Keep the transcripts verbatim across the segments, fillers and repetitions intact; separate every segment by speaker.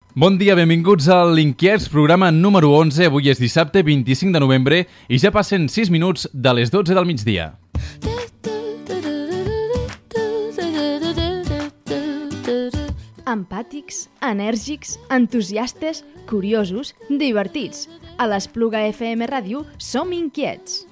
Speaker 1: Bon dia, benvinguts a l'Inquiets, programa número onze. Avui és dissabte vint-i-cinc de novembre i ja passen sis minuts de les dotze del migdia.
Speaker 2: Empàtics, enèrgics, entusiastes, curiosos, divertits. A l'Espluga F M Ràdio som inquiets.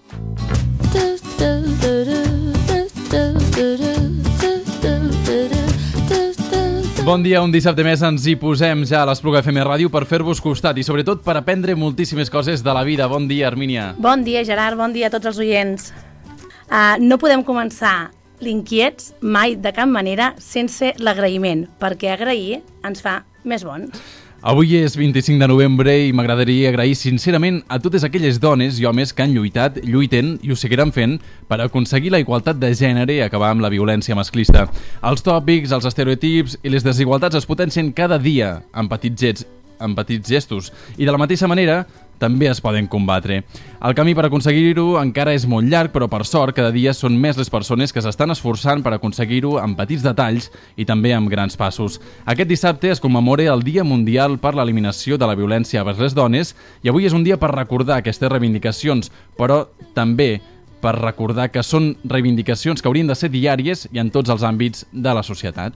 Speaker 1: Bon dia, un dissabte més ens hi posem ja a l'Espluga F M Ràdio per fer-vos costat i sobretot per aprendre moltíssimes coses de la vida. Bon dia, Armínia.
Speaker 3: Bon dia, Gerard, bon dia a tots els oients. Uh, no podem començar l'Inquiets mai de cap manera sense l'agraïment, perquè agrair ens fa més bons.
Speaker 1: Avui és vint-i-cinc de novembre i m'agradaria agrair sincerament a totes aquelles dones i homes que han lluitat, lluiten i ho seguiran fent per aconseguir la igualtat de gènere i acabar amb la violència masclista. Els tòpics, els estereotips i les desigualtats es potencien cada dia amb petits gestos, amb petits gestos i de la mateixa manera també es poden combatre. El camí per aconseguir-ho encara és molt llarg, però per sort cada dia són més les persones que s'estan esforçant per aconseguir-ho amb petits detalls i també amb grans passos. Aquest dissabte es commemora el Dia Mundial per l'Eliminació de la Violència vers les Dones i avui és un dia per recordar aquestes reivindicacions, però també per recordar que són reivindicacions que haurien de ser diàries i en tots els àmbits de la societat.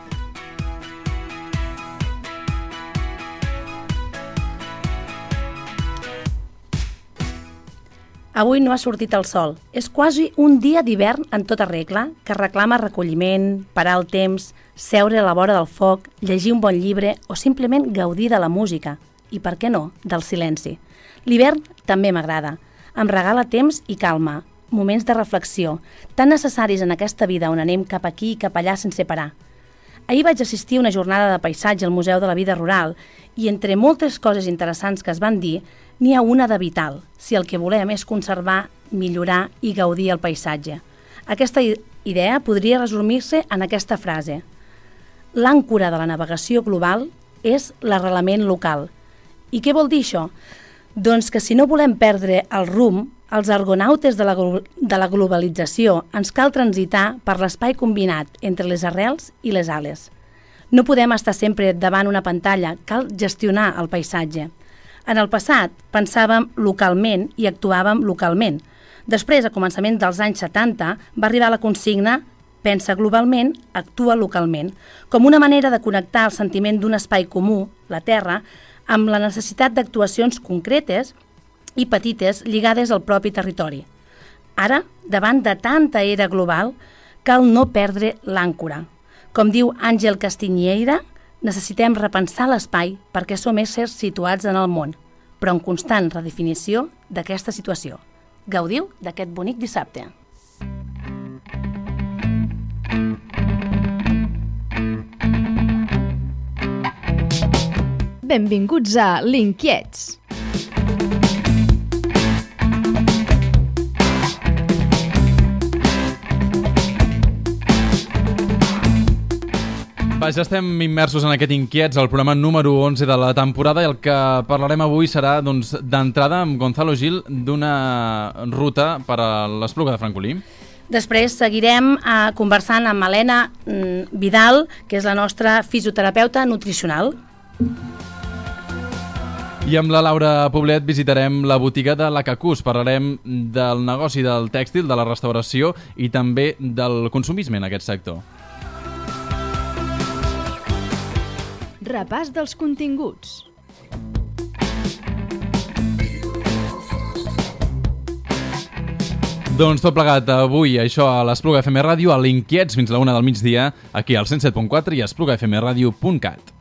Speaker 3: Avui no ha sortit el sol. És quasi un dia d'hivern en tota regla, que reclama recolliment, parar el temps, seure a la vora del foc, llegir un bon llibre o simplement gaudir de la música. I per què no, del silenci. L'hivern també m'agrada. Em regala temps i calma, moments de reflexió, tan necessaris en aquesta vida on anem cap aquí i cap allà sense parar. Ahir vaig assistir a una jornada de paisatge al Museu de la Vida Rural i entre moltes coses interessants que es van dir, n'hi ha una de vital, si el que volem és conservar, millorar i gaudir el paisatge. Aquesta idea podria resumir-se en aquesta frase. L'àncora de la navegació global és l'arrelament local. I què vol dir això? Doncs que si no volem perdre el rumb, els argonautes de la, de la globalització ens cal transitar per l'espai combinat entre les arrels i les ales. No podem estar sempre davant una pantalla, cal gestionar el paisatge. En el passat pensàvem localment i actuàvem localment. Després, a començaments dels anys setanta, va arribar la consigna pensa globalment, actua localment, com una manera de connectar el sentiment d'un espai comú, la Terra, amb la necessitat d'actuacions concretes i petites lligades al propi territori. Ara, davant de tanta era global, cal no perdre l'àncora. Com diu Àngel Castiñeira, necessitem repensar l'espai perquè som éssers situats en el món, però en constant redefinició d'aquesta situació. Gaudiu d'aquest bonic dissabte.
Speaker 2: Benvinguts a l'Inquiets.
Speaker 1: Va, ja estem immersos en aquest Inquiets, el programa número onze de la temporada, i el que parlarem avui serà doncs, d'entrada amb Gonzalo Gil d'una ruta per a l'Espluga de Francolí.
Speaker 3: Després seguirem eh, conversant amb Helena mm, Vidal, que és la nostra fisioterapeuta nutricional.
Speaker 1: I amb la Laura Poblet visitarem la botiga de la Cacús. Parlarem del negoci del tèxtil, de la restauració i també del consumisme en aquest sector.
Speaker 2: Repàs dels continguts.
Speaker 1: Doncs tot plegat avui, això a l'Espluga F M Ràdio, a l'Inquiets fins a la una del migdia, aquí al cent set punt quatre i a espluga f m radio punt cat.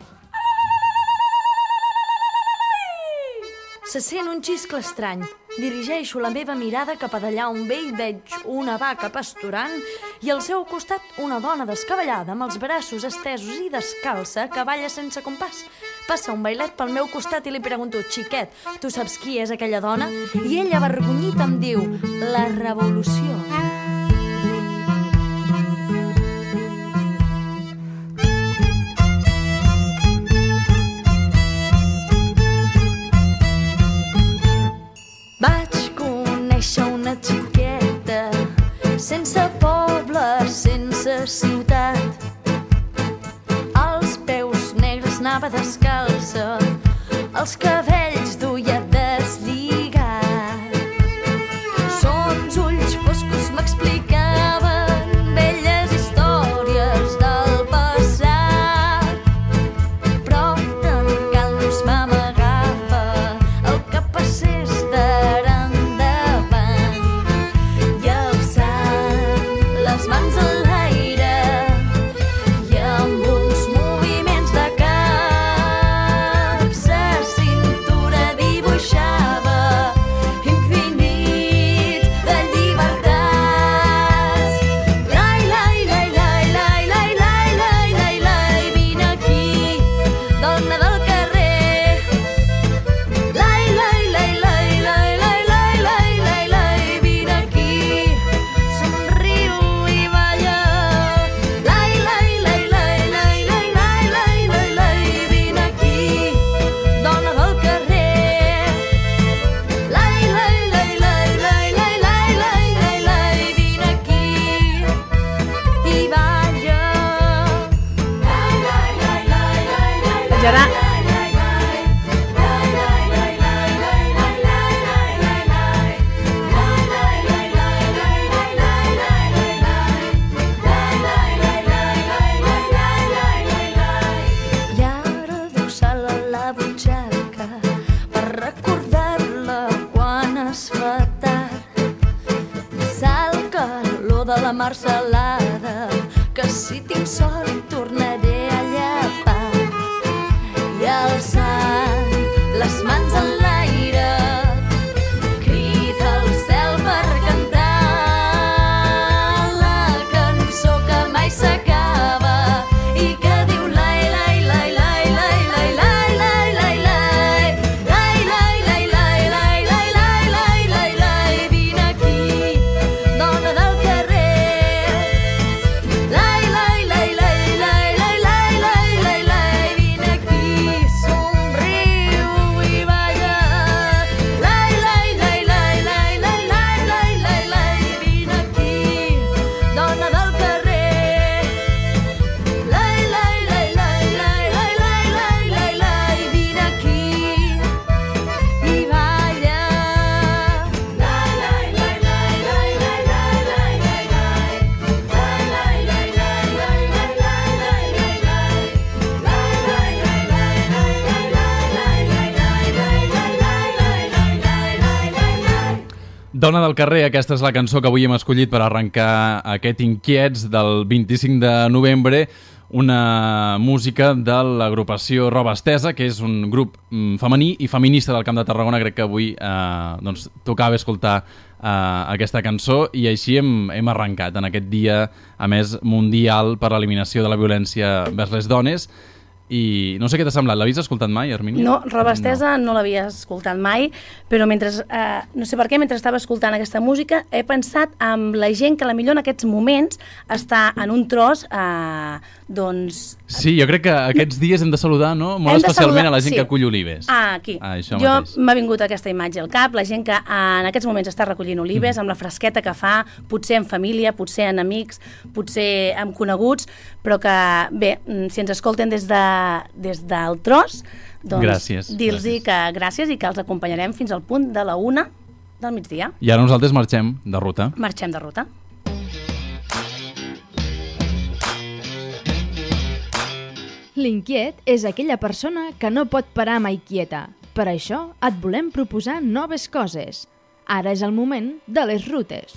Speaker 4: Se sent un xiscle estrany. Dirigeixo la meva mirada cap a d'allà on ve i veig una vaca pasturant i al seu costat una dona descabellada amb els braços estesos i descalça que balla sense compàs. Passa un bailet pel meu costat i li pregunto: xiquet, tu saps qui és aquella dona? I ella, avergonyit, em diu: la revolució. Vaig conèixer una xiqueta sense poble, sense ciutat. Als peus negres anava descalça els cabells duia deslligats. Sons ulls foscos m'explicaven velles històries del passat, però tancant-los m'amagava el que passés d'ara endavant i alçant les mans a l'aire i amb uns moviments de cap sa cintura dibuixava infinits de llibertats. Lai, lai, lai, lai, lai, lai, lai, lai, lai, lai, vine aquí, dona del carrer. Lai, lai, lai, lai, lai, lai, lai, lai, lai, lai, vine aquí, somriu i balla. Lai, lai, lai, lai, lai, lai, lai, lai, lai, lai, vine aquí, dona del carrer. Lai, lai, lai, lai, lai, lai, lai, lai, lai, lai, vine aquí i balla. Lai, lai, lai, lai, lai, lai, lai,
Speaker 3: Gerard.
Speaker 4: lai, lai, lai. Lai, lai, lai, lai, lai, lai, lai, lai, lai, lai. Lai, lai, lai, lai, lai, lai, lai, lai, lai, lai. Lai, lai, lai, lai, lai, lai, lai, lai, lai, lai. I ara deu sal a la butxaca per recordar-la quan es fa tard. Sal calor de la mar salada, que si tinc sort tornaré a llapar. I alçant les mans en l'aire, crida al cel per cantar la cançó que mai s'acaba i que diu lai, lai, lai, lai, lai, lai, lai, lai, lai, lai. Lai, lai, lai, lai, lai, lai, lai, lai, lai, lai, vine aquí, dona del carrer. Lai, lai, lai, lai, lai, lai, lai, lai, lai, lai, vine aquí, somriu i balla. Lai, lai, lai, lai, lai, lai, lai, lai, lai, lai, vine aquí, dona del carrer. Lai, lai, lai, lai, lai, lai, lai, lai, lai, lai, vine aquí i balla. Lai, lai, lai, lai, lai, lai, lai, lai, lai, lai. Lai, lai, lai, lai, lai, lai, lai, lai, lai, lai. Lai, lai, lai, lai, lai, lai, lai, lai, lai, lai, lai, lai, lai.
Speaker 1: Dona del carrer, aquesta és la cançó que avui hem escollit per arrencar aquest Inquiets del vint-i-cinc de novembre, una música de l'agrupació Roba Estesa, que és un grup mm, femení i feminista del Camp de Tarragona. Crec que avui eh, doncs, tocava escoltar eh, aquesta cançó i així hem, hem arrencat en aquest dia, a més, mundial per l'eliminació de la violència vers les dones. I no sé què t'ha semblat, l'havies escoltat mai, Hermínia?
Speaker 3: No, Roba Estesa no, no l'havia escoltat mai, però mentre, eh, no sé per què, mentre estava escoltant aquesta música, he pensat en la gent que potser en aquests moments està en un tros, eh, doncs...
Speaker 1: Sí, jo crec que aquests dies hem de saludar, no? Molt
Speaker 3: Hem de
Speaker 1: especialment
Speaker 3: saludar-
Speaker 1: a la gent
Speaker 3: sí.
Speaker 1: que acull olives.
Speaker 3: Ah, aquí.
Speaker 1: Ah, això
Speaker 3: jo
Speaker 1: mateix.
Speaker 3: m'ha vingut aquesta imatge al cap, la gent que en aquests moments està recollint olives,
Speaker 1: Mm.
Speaker 3: amb la fresqueta que fa, potser en família, potser en amics, potser amb coneguts, però que, bé, mm, si ens escolten des, de, des del tros, doncs
Speaker 1: Gràcies,
Speaker 3: dir-los
Speaker 1: gràcies.
Speaker 3: que gràcies i que els acompanyarem fins al punt de la una del migdia.
Speaker 1: I ara nosaltres marxem de ruta.
Speaker 3: Marxem de ruta.
Speaker 2: L'inquiet és aquella persona que no pot parar mai quieta. Per això et volem proposar noves coses. Ara és el moment de les rutes.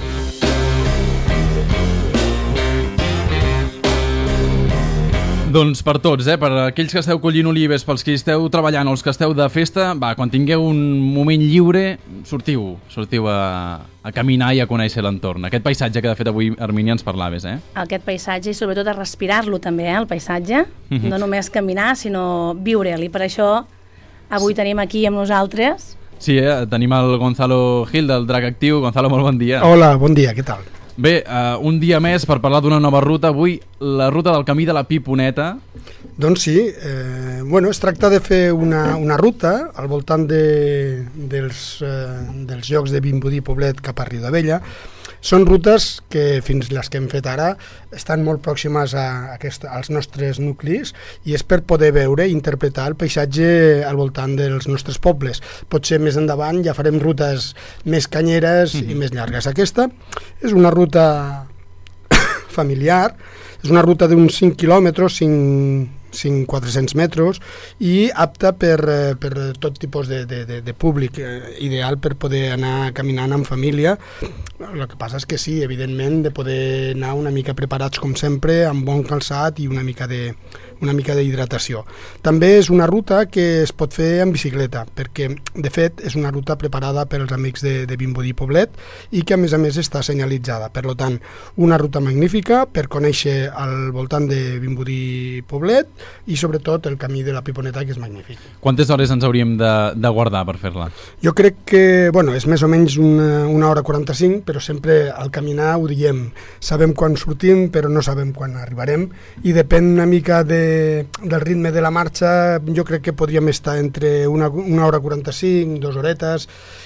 Speaker 1: Doncs per tots, eh? Per aquells que esteu collint olives, pels que esteu treballant o els que esteu de festa, va, quan tingueu un moment lliure, sortiu, sortiu a, a caminar i a conèixer l'entorn. Aquest paisatge que de fet avui, Hermínia, ens parlaves, eh?
Speaker 3: Aquest paisatge i sobretot a respirar-lo també, eh, el paisatge.
Speaker 1: Mhm.
Speaker 3: No només caminar, sinó viure'l. I per això avui tenim aquí amb nosaltres...
Speaker 1: Sí, eh? Tenim el Gonzalo Gil del Drac Actiu. Gonzalo, molt bon dia.
Speaker 5: Hola, bon dia, què tal?
Speaker 1: Bé, uh, un dia més per parlar d'una nova ruta. Avui la ruta del camí de la Piponeta.
Speaker 5: Doncs sí, eh, bueno, es tracta de fer una, una ruta al voltant de, dels, eh, dels llocs de Vimbodí Poblet cap a Riudabella, Són rutes que, fins les que hem fet ara, estan molt pròximes a aquest, als nostres nuclis i és per poder veure i interpretar el paisatge al voltant dels nostres pobles. Potser més endavant ja farem rutes més canyeres mm-hmm. i més llargues. Aquesta és una ruta familiar, és una ruta d'uns cinc quilòmetres, cinc cinc quatre-cents metres, i apta per, per tot tipus de, de, de, de públic, eh, ideal per poder anar caminant en família. El que passa és que sí, evidentment, de poder anar una mica preparats com sempre, amb bon calçat i una mica de una mica d'hidratació. També és una ruta que es pot fer en bicicleta, perquè de fet és una ruta preparada pels amics de, de Vimbodí Poblet i que a més a més està senyalitzada. Per tant, una ruta magnífica per conèixer al voltant de Vimbodí Poblet i sobretot el camí de la Piponeta, que és magnífic.
Speaker 1: Quantes hores ens hauríem de, de guardar per fer-la? Jo
Speaker 5: crec que, bueno, és més o menys una, una hora quaranta-cinc, però sempre al caminar ho diem. Sabem quan sortim, però no sabem quan arribarem, i depèn una mica de del ritme de la marxa. Jo crec que podríem estar entre una, una hora quaranta-cinc, dues horetes,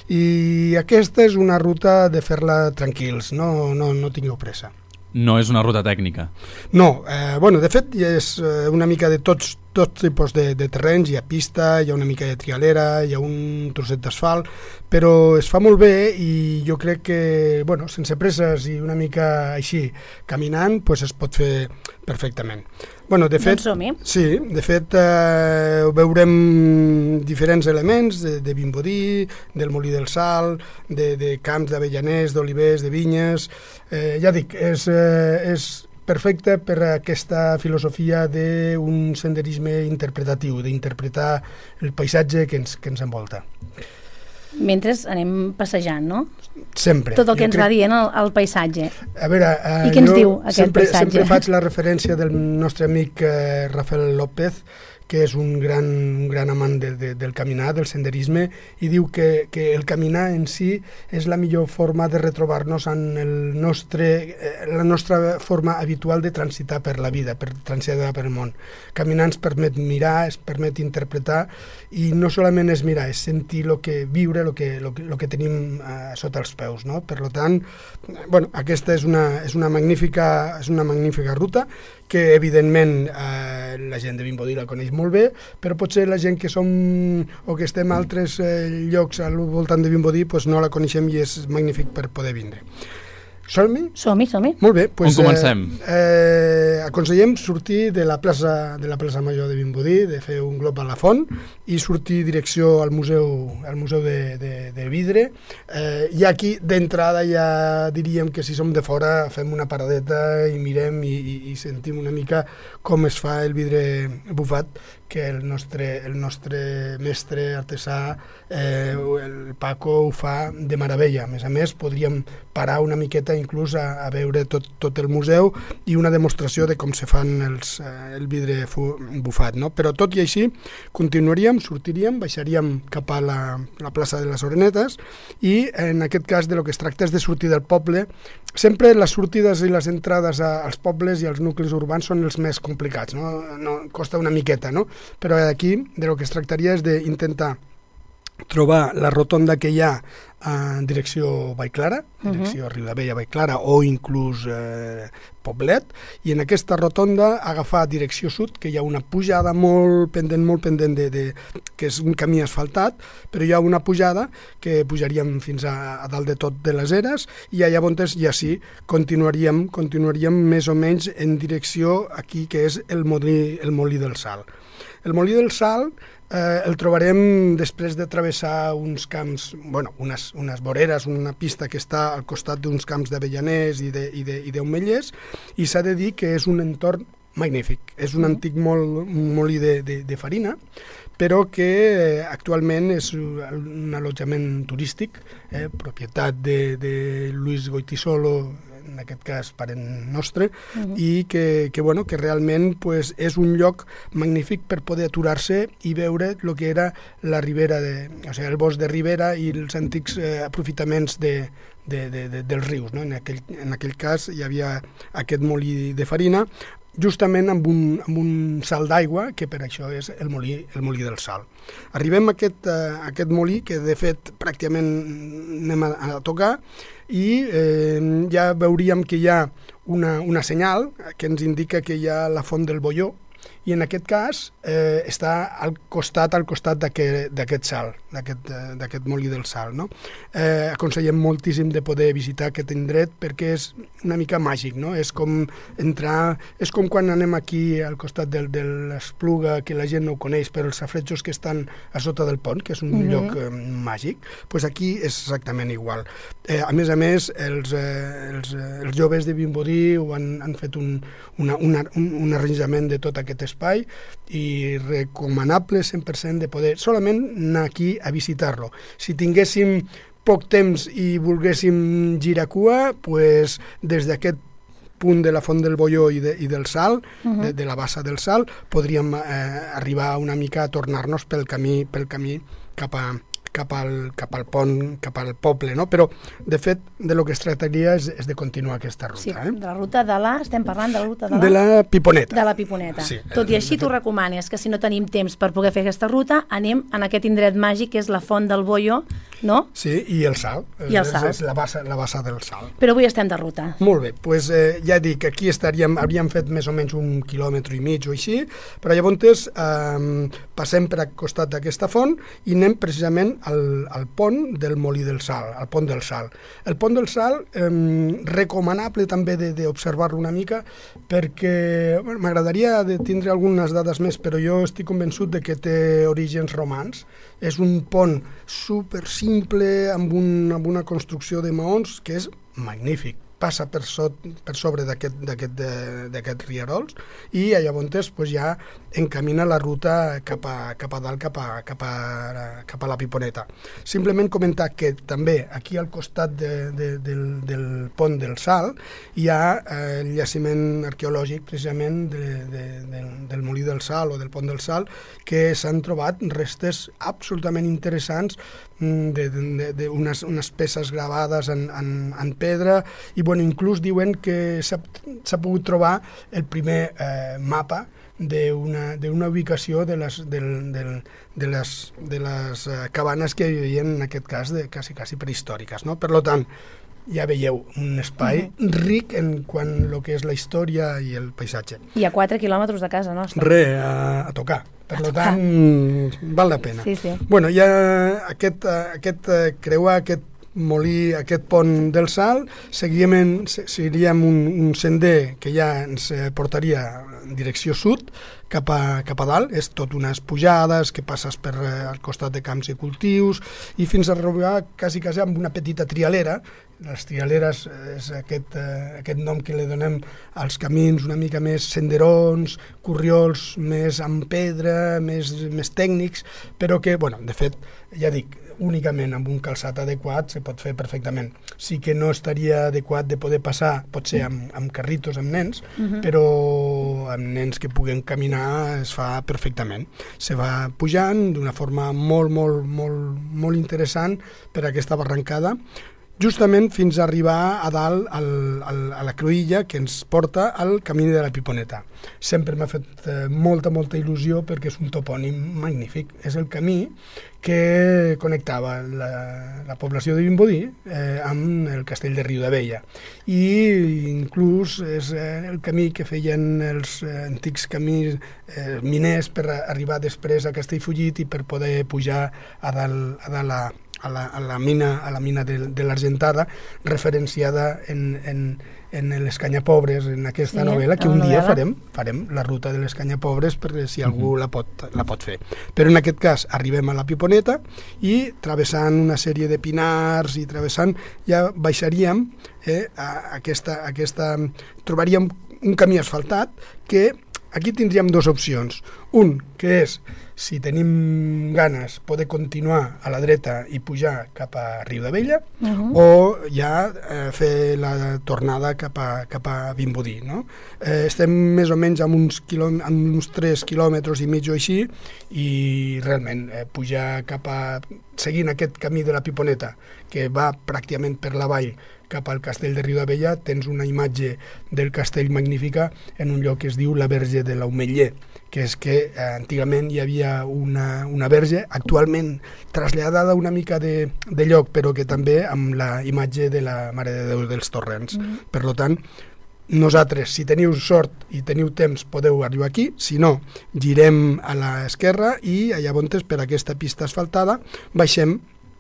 Speaker 5: i aquesta és una ruta de fer-la tranquils, no, no, no tingueu pressa.
Speaker 1: No és una ruta tècnica?
Speaker 5: No, eh, bueno, de fet és una mica de tots, tots tipus de, de terrenys, hi ha pista, hi ha una mica de trialera, hi ha un trosset d'asfalt, però es fa molt bé i jo crec que, bueno, sense presses i una mica així, caminant, pues es pot fer perfectament. Bueno, de fet, sí, de fet eh, veurem diferents elements de, de Vimbodí, del Molí del Sal, de, de camps d'avellaners, d'olivers, de vinyes. Eh, ja dic, és, eh, és perfecte per aquesta filosofia d'un senderisme interpretatiu, d'interpretar el paisatge que ens, que ens envolta.
Speaker 3: Mentre anem passejant, no?
Speaker 5: Sempre.
Speaker 3: Tot el que ens crec... va dient el, el paisatge.
Speaker 5: A veure, eh,
Speaker 3: I què ens diu aquest
Speaker 5: sempre,
Speaker 3: paisatge?
Speaker 5: Sempre faig la referència del nostre amic eh, Rafael López, que és un gran, un gran amant de, de, del caminar, del senderisme, i diu que, que el caminar en si és la millor forma de retrobar-nos en el nostre, eh, la nostra forma habitual de transitar per la vida, per transitar per el món. Caminar ens permet mirar, es permet interpretar, i no solament és mirar, és sentir el que viure, el que, lo que, lo que tenim eh, sota els peus, no? Per tant, bueno, aquesta és una, és una magnífica, és una magnífica ruta que evidentment eh, la gent de Vimbodí la coneix molt bé, però potser la gent que som o que estem a altres eh, llocs al voltant de Vimbodí pues no la coneixem i és magnífic per poder vindre. Som-hi?
Speaker 3: Som-hi, som-hi.
Speaker 5: Molt bé. Pues,
Speaker 1: on comencem?
Speaker 5: Eh, eh, aconsellem sortir de la plaça de la plaça Major de Vimbodí, de fer un glop a la font i sortir direcció al museu, al museu de, de, de vidre. Eh, I aquí, d'entrada, ja diríem que si som de fora fem una paradeta i mirem i, i, i sentim una mica com es fa el vidre bufat, que el nostre, el nostre mestre artesà, eh, el Paco, ho fa de meravella. A més a més, podríem parar una miqueta inclús a, a veure tot, tot el museu i una demostració de com se fan els, eh, el vidre fu, bufat, no? Però tot i així, continuaríem, sortiríem, baixaríem cap a la, la plaça de les Orenetes i en aquest cas de lo que es tracta és de sortir del poble. Sempre les sortides i les entrades a, als pobles i als nuclis urbans són els més complicats, no? No, costa una miqueta, no? Però aquí de lo que es tractaria és d'intentar trobar la rotonda que hi ha en direcció Vallclara, direcció uh -huh. Riudabella, Vallclara o inclús eh, Poblet, i en aquesta rotonda agafar direcció sud, que hi ha una pujada molt pendent, molt pendent de, de, que és un camí asfaltat, però hi ha una pujada que pujaríem fins a, a dalt de tot de les eres i allà on ja sí continuaríem, continuaríem més o menys en direcció aquí que és el Molí, el Molí del Sal. El Molí del Sal eh, el trobarem després de travessar uns camps, bueno, unes, unes voreres, una pista que està al costat d'uns camps d'avellaners i d'ametllers, i s'ha de dir que és un entorn magnífic. És un antic mol, un molí de, de, de farina, però que eh, actualment és un allotjament turístic, eh, propietat de, de Luis Goitisolo, en aquest cas parent nostre, uh-huh. i que, que, bueno, que realment pues, és un lloc magnífic per poder aturar-se i veure el que era la ribera, de, o sigui, el bosc de ribera i els antics eh, aprofitaments de, de, de, de, dels rius, no? En aquell, en aquell cas hi havia aquest molí de farina. justament amb un, amb un salt d'aigua, que per això és el molí, el molí del Sal. Arribem a aquest, uh, aquest molí, que de fet pràcticament anem a, a tocar, i eh, ja veuríem que hi ha una, una senyal que ens indica que hi ha la font del Bolló, i en aquest cas eh, està al costat al costat d'aquest salt, d'aquest molí del Sal. No? Eh, aconsellem moltíssim de poder visitar aquest indret perquè és una mica màgic, no? És com entrar, és com quan anem aquí al costat del, de l'Espluga, que la gent no ho coneix, però els safaretjos que estan a sota del pont, que és un mm-hmm. lloc eh, màgic, doncs aquí és exactament igual. Eh, a més a més, els, eh, els, eh, els joves de Vimbodí ho han, han fet un, una, una, un, un arranjament de tot aquest espai i recomanable cent per cent de poder solament anar aquí a visitar-lo. Si tinguéssim poc temps i volguéssim girar cua, pues, des d'aquest punt de la Font del Bolló i, de, i del Sal, uh-huh. de, de la bassa del Sal, podríem eh, arribar una mica a tornar-nos pel camí, pel camí cap a cap al, cap al pont, cap al poble, no? Però, de fet, de lo que es tractaria és, és de continuar aquesta ruta.
Speaker 3: Sí,
Speaker 5: eh?
Speaker 3: de la ruta de la... Estem parlant de la ruta de la...
Speaker 5: De la Piponeta.
Speaker 3: De la Piponeta.
Speaker 5: Sí.
Speaker 3: Tot i així, tu recomanes que si no tenim temps per poder fer aquesta ruta, anem en aquest indret màgic que és la Font del Bolló, no?
Speaker 5: Sí, i el Sal.
Speaker 3: I el Sal.
Speaker 5: És, és la, bassa, la bassa del Sal.
Speaker 3: Però avui estem de ruta.
Speaker 5: Molt bé, doncs eh, ja dic, aquí estaríem, hauríem fet més o menys un quilòmetre i mig o així, però llavors eh, passem per al costat d'aquesta font i anem precisament al, al pont del Molí del Sal, al pont del Sal. El pont del Sal, eh, recomanable també d'observar-lo una mica, perquè bueno, m'agradaria de tindre algunes dades més, però jo estic convençut de que té orígens romans. És un pont super simple, amb, un, amb una construcció de maons que és magnífic. Passa per, sot, per sobre d'aquests rierols i llavors pues, ja encamina la ruta cap a, cap a dalt, cap a, cap, a, cap a la Piponeta. Simplement comentar que també aquí al costat de, de, del, del pont del Sal hi ha eh, el jaciment arqueològic precisament de, de, de, del Molí del Sal o del pont del Sal, que s'han trobat restes absolutament interessants d'unes unes peces gravades en, en, en pedra i bueno, inclús diuen que s'ha pogut trobar el primer eh, mapa d'una ubicació de les, del, del, de les, de les eh, cabanes que hi havia en aquest cas de quasi, quasi prehistòriques. No? Per tant, ja veieu un espai uh-huh. ric en quant a que és la història i el paisatge.
Speaker 3: I a quatre quilòmetres de casa nostra.
Speaker 5: Re, a, a tocar. Per a tant, tocar. Val la pena.
Speaker 3: Sí, sí.
Speaker 5: Bueno, ja aquest, aquest creuar aquest molí, aquest pont del Sal, seguiríem, seguiríem un, un sender que ja ens portaria en direcció sud, cap a, cap a dalt, és tot unes pujades que passes per eh, al costat de camps i cultius i fins a arribar quasi, quasi amb una petita trialera. Les trialeres és aquest, eh, aquest nom que li donem als camins una mica més senderons, corriols més amb pedra, més, més tècnics, però que, bueno, de fet, ja dic, únicament amb un calçat adequat se pot fer perfectament. Sí que no estaria adequat de poder passar, potser amb, amb carritos, amb nens, uh-huh. però amb nens que puguen caminar es fa perfectament. Se va pujant d'una forma molt, molt, molt, molt interessant per aquesta barrancada, justament fins a arribar a dalt al, al, a la cruïlla que ens porta al camí de la Piponeta. Sempre m'ha fet eh, molta, molta il·lusió perquè és un topònim magnífic. És el camí que connectava la, la població de Vimbodí eh, amb el castell de Riudabella. I inclús és eh, el camí que feien els eh, antics camins eh, miners per arribar després a Castellfollit i per poder pujar a dalt, a dalt la A la, a la mina, a la mina de, de l'Argentada, referenciada en, en, en les Canyapobres, en aquesta sí, novel·la, que un dia farem, farem la ruta de les Canyapobres perquè si algú uh-huh. la, pot, la pot fer. Però en aquest cas arribem a la Piponeta i travessant una sèrie de pinars i travessant ja baixaríem eh, a aquesta, a aquesta, trobaríem un camí asfaltat que aquí tindríem dues opcions. Un, que és, si tenim ganes, poder continuar a la dreta i pujar cap a Riudabella, uh-huh. o ja eh, fer la tornada cap a, cap a Vimbodí. No? Eh, estem més o menys amb uns, quilò, amb uns tres quilòmetres i mig o així, i realment eh, pujar cap a... seguint aquest camí de la Piponeta, que va pràcticament per la vall cap al castell de Riudabella, tens una imatge del castell magnífica en un lloc que es diu la Verge de l'Aumetller, que és que eh, antigament hi havia una, una verge, actualment traslladada una mica de, de lloc, però que també amb la imatge de la Mare de Déu dels Torrents. Mm-hmm. Per tant, nosaltres, si teniu sort i teniu temps, podeu arribar aquí, si no, girem a l'esquerra i llavors per aquesta pista asfaltada baixem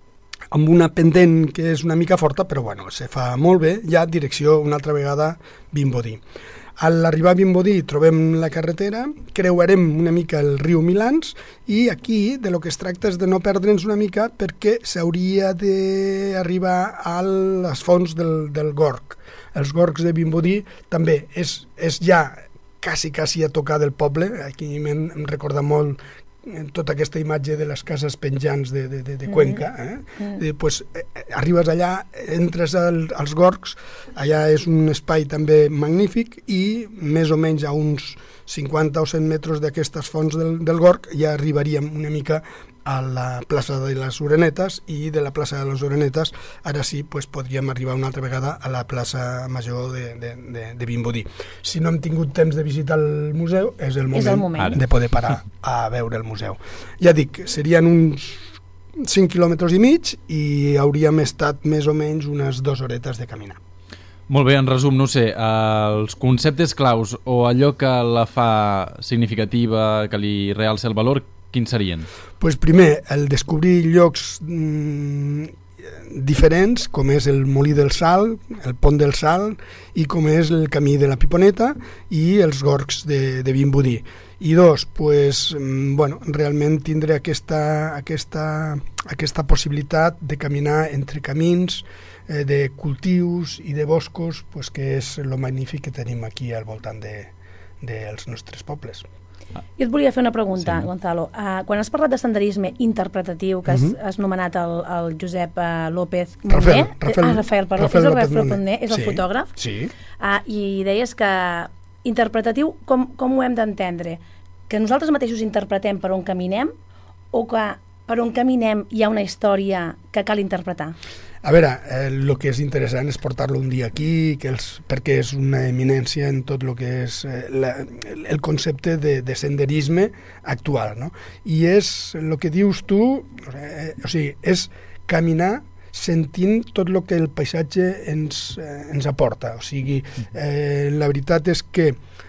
Speaker 5: amb una pendent que és una mica forta, però bueno, se fa molt bé, ja direcció una altra vegada Vimbodí. A l'arribar a Vimbodí trobem la carretera, creuarem una mica el riu Milans i aquí de lo que es tracta és de no perdre'ns una mica perquè s'hauria d'arribar a les fonts del, del Gorg. Els Gorgs de Vimbodí també és, és ja quasi, quasi a tocar del poble, aquí em, em recorda molt tota aquesta imatge de les cases penjants de, de, de, de Cuenca, eh? Mm. Eh, pues, eh, arribes allà, entres al, als Gorgs, allà és un espai també magnífic i més o menys a uns cinquanta o cent metres d'aquestes fonts del, del Gorg ja arribaríem una mica a la plaça de les Orenetes i de la plaça de les Orenetes ara sí pues, podríem arribar una altra vegada a la plaça major de, de, de, de Vimbodí. Si no hem tingut temps de visitar el museu, és el moment,
Speaker 3: és el moment.
Speaker 5: de poder parar a veure el museu. Ja dic, serien uns cinc quilòmetres i mig i hauríem estat més o menys unes dues horetes de caminar.
Speaker 1: Molt bé, en resum, no sé, els conceptes claus o allò que la fa significativa, que li realça el valor, quins serien?
Speaker 5: Pues primer, el descobrir llocs mmm, diferents, com és el Molí del Sal, el Pont del Sal, i com és el Camí de la Piponeta i els Gorgs de, de Vimbodí. I dos, pues, mmm, bueno, realment tindre aquesta, aquesta, aquesta possibilitat de caminar entre camins, eh, de cultius i de boscos, pues, que és el magnífic que tenim aquí al voltant de, dels nostres pobles.
Speaker 3: Jo et volia fer una pregunta,
Speaker 1: sí.
Speaker 3: Gonzalo. Uh, quan has parlat de senderisme interpretatiu, que has, uh -huh. has nomenat el, el Josep uh, López Monner,
Speaker 5: Rafael, Rafael,
Speaker 3: ah, Rafael, perdó,
Speaker 5: Rafael
Speaker 3: és el
Speaker 5: López
Speaker 3: Rafael
Speaker 5: Monner,
Speaker 3: Monner, és el
Speaker 5: sí,
Speaker 3: fotògraf,
Speaker 5: sí.
Speaker 3: Uh, i deies que interpretatiu, com, com ho hem d'entendre? Que nosaltres mateixos interpretem per on caminem o que per on caminem hi ha una història que cal interpretar?
Speaker 5: A veure, el eh, que és interessant és portar-lo un dia aquí, que els, perquè és una eminència en tot el que és eh, la, el concepte de, de senderisme actual, no? I és el que dius tu, eh, o sigui, és caminar sentint tot el que el paisatge ens, eh, ens aporta. O sigui, eh, la veritat és que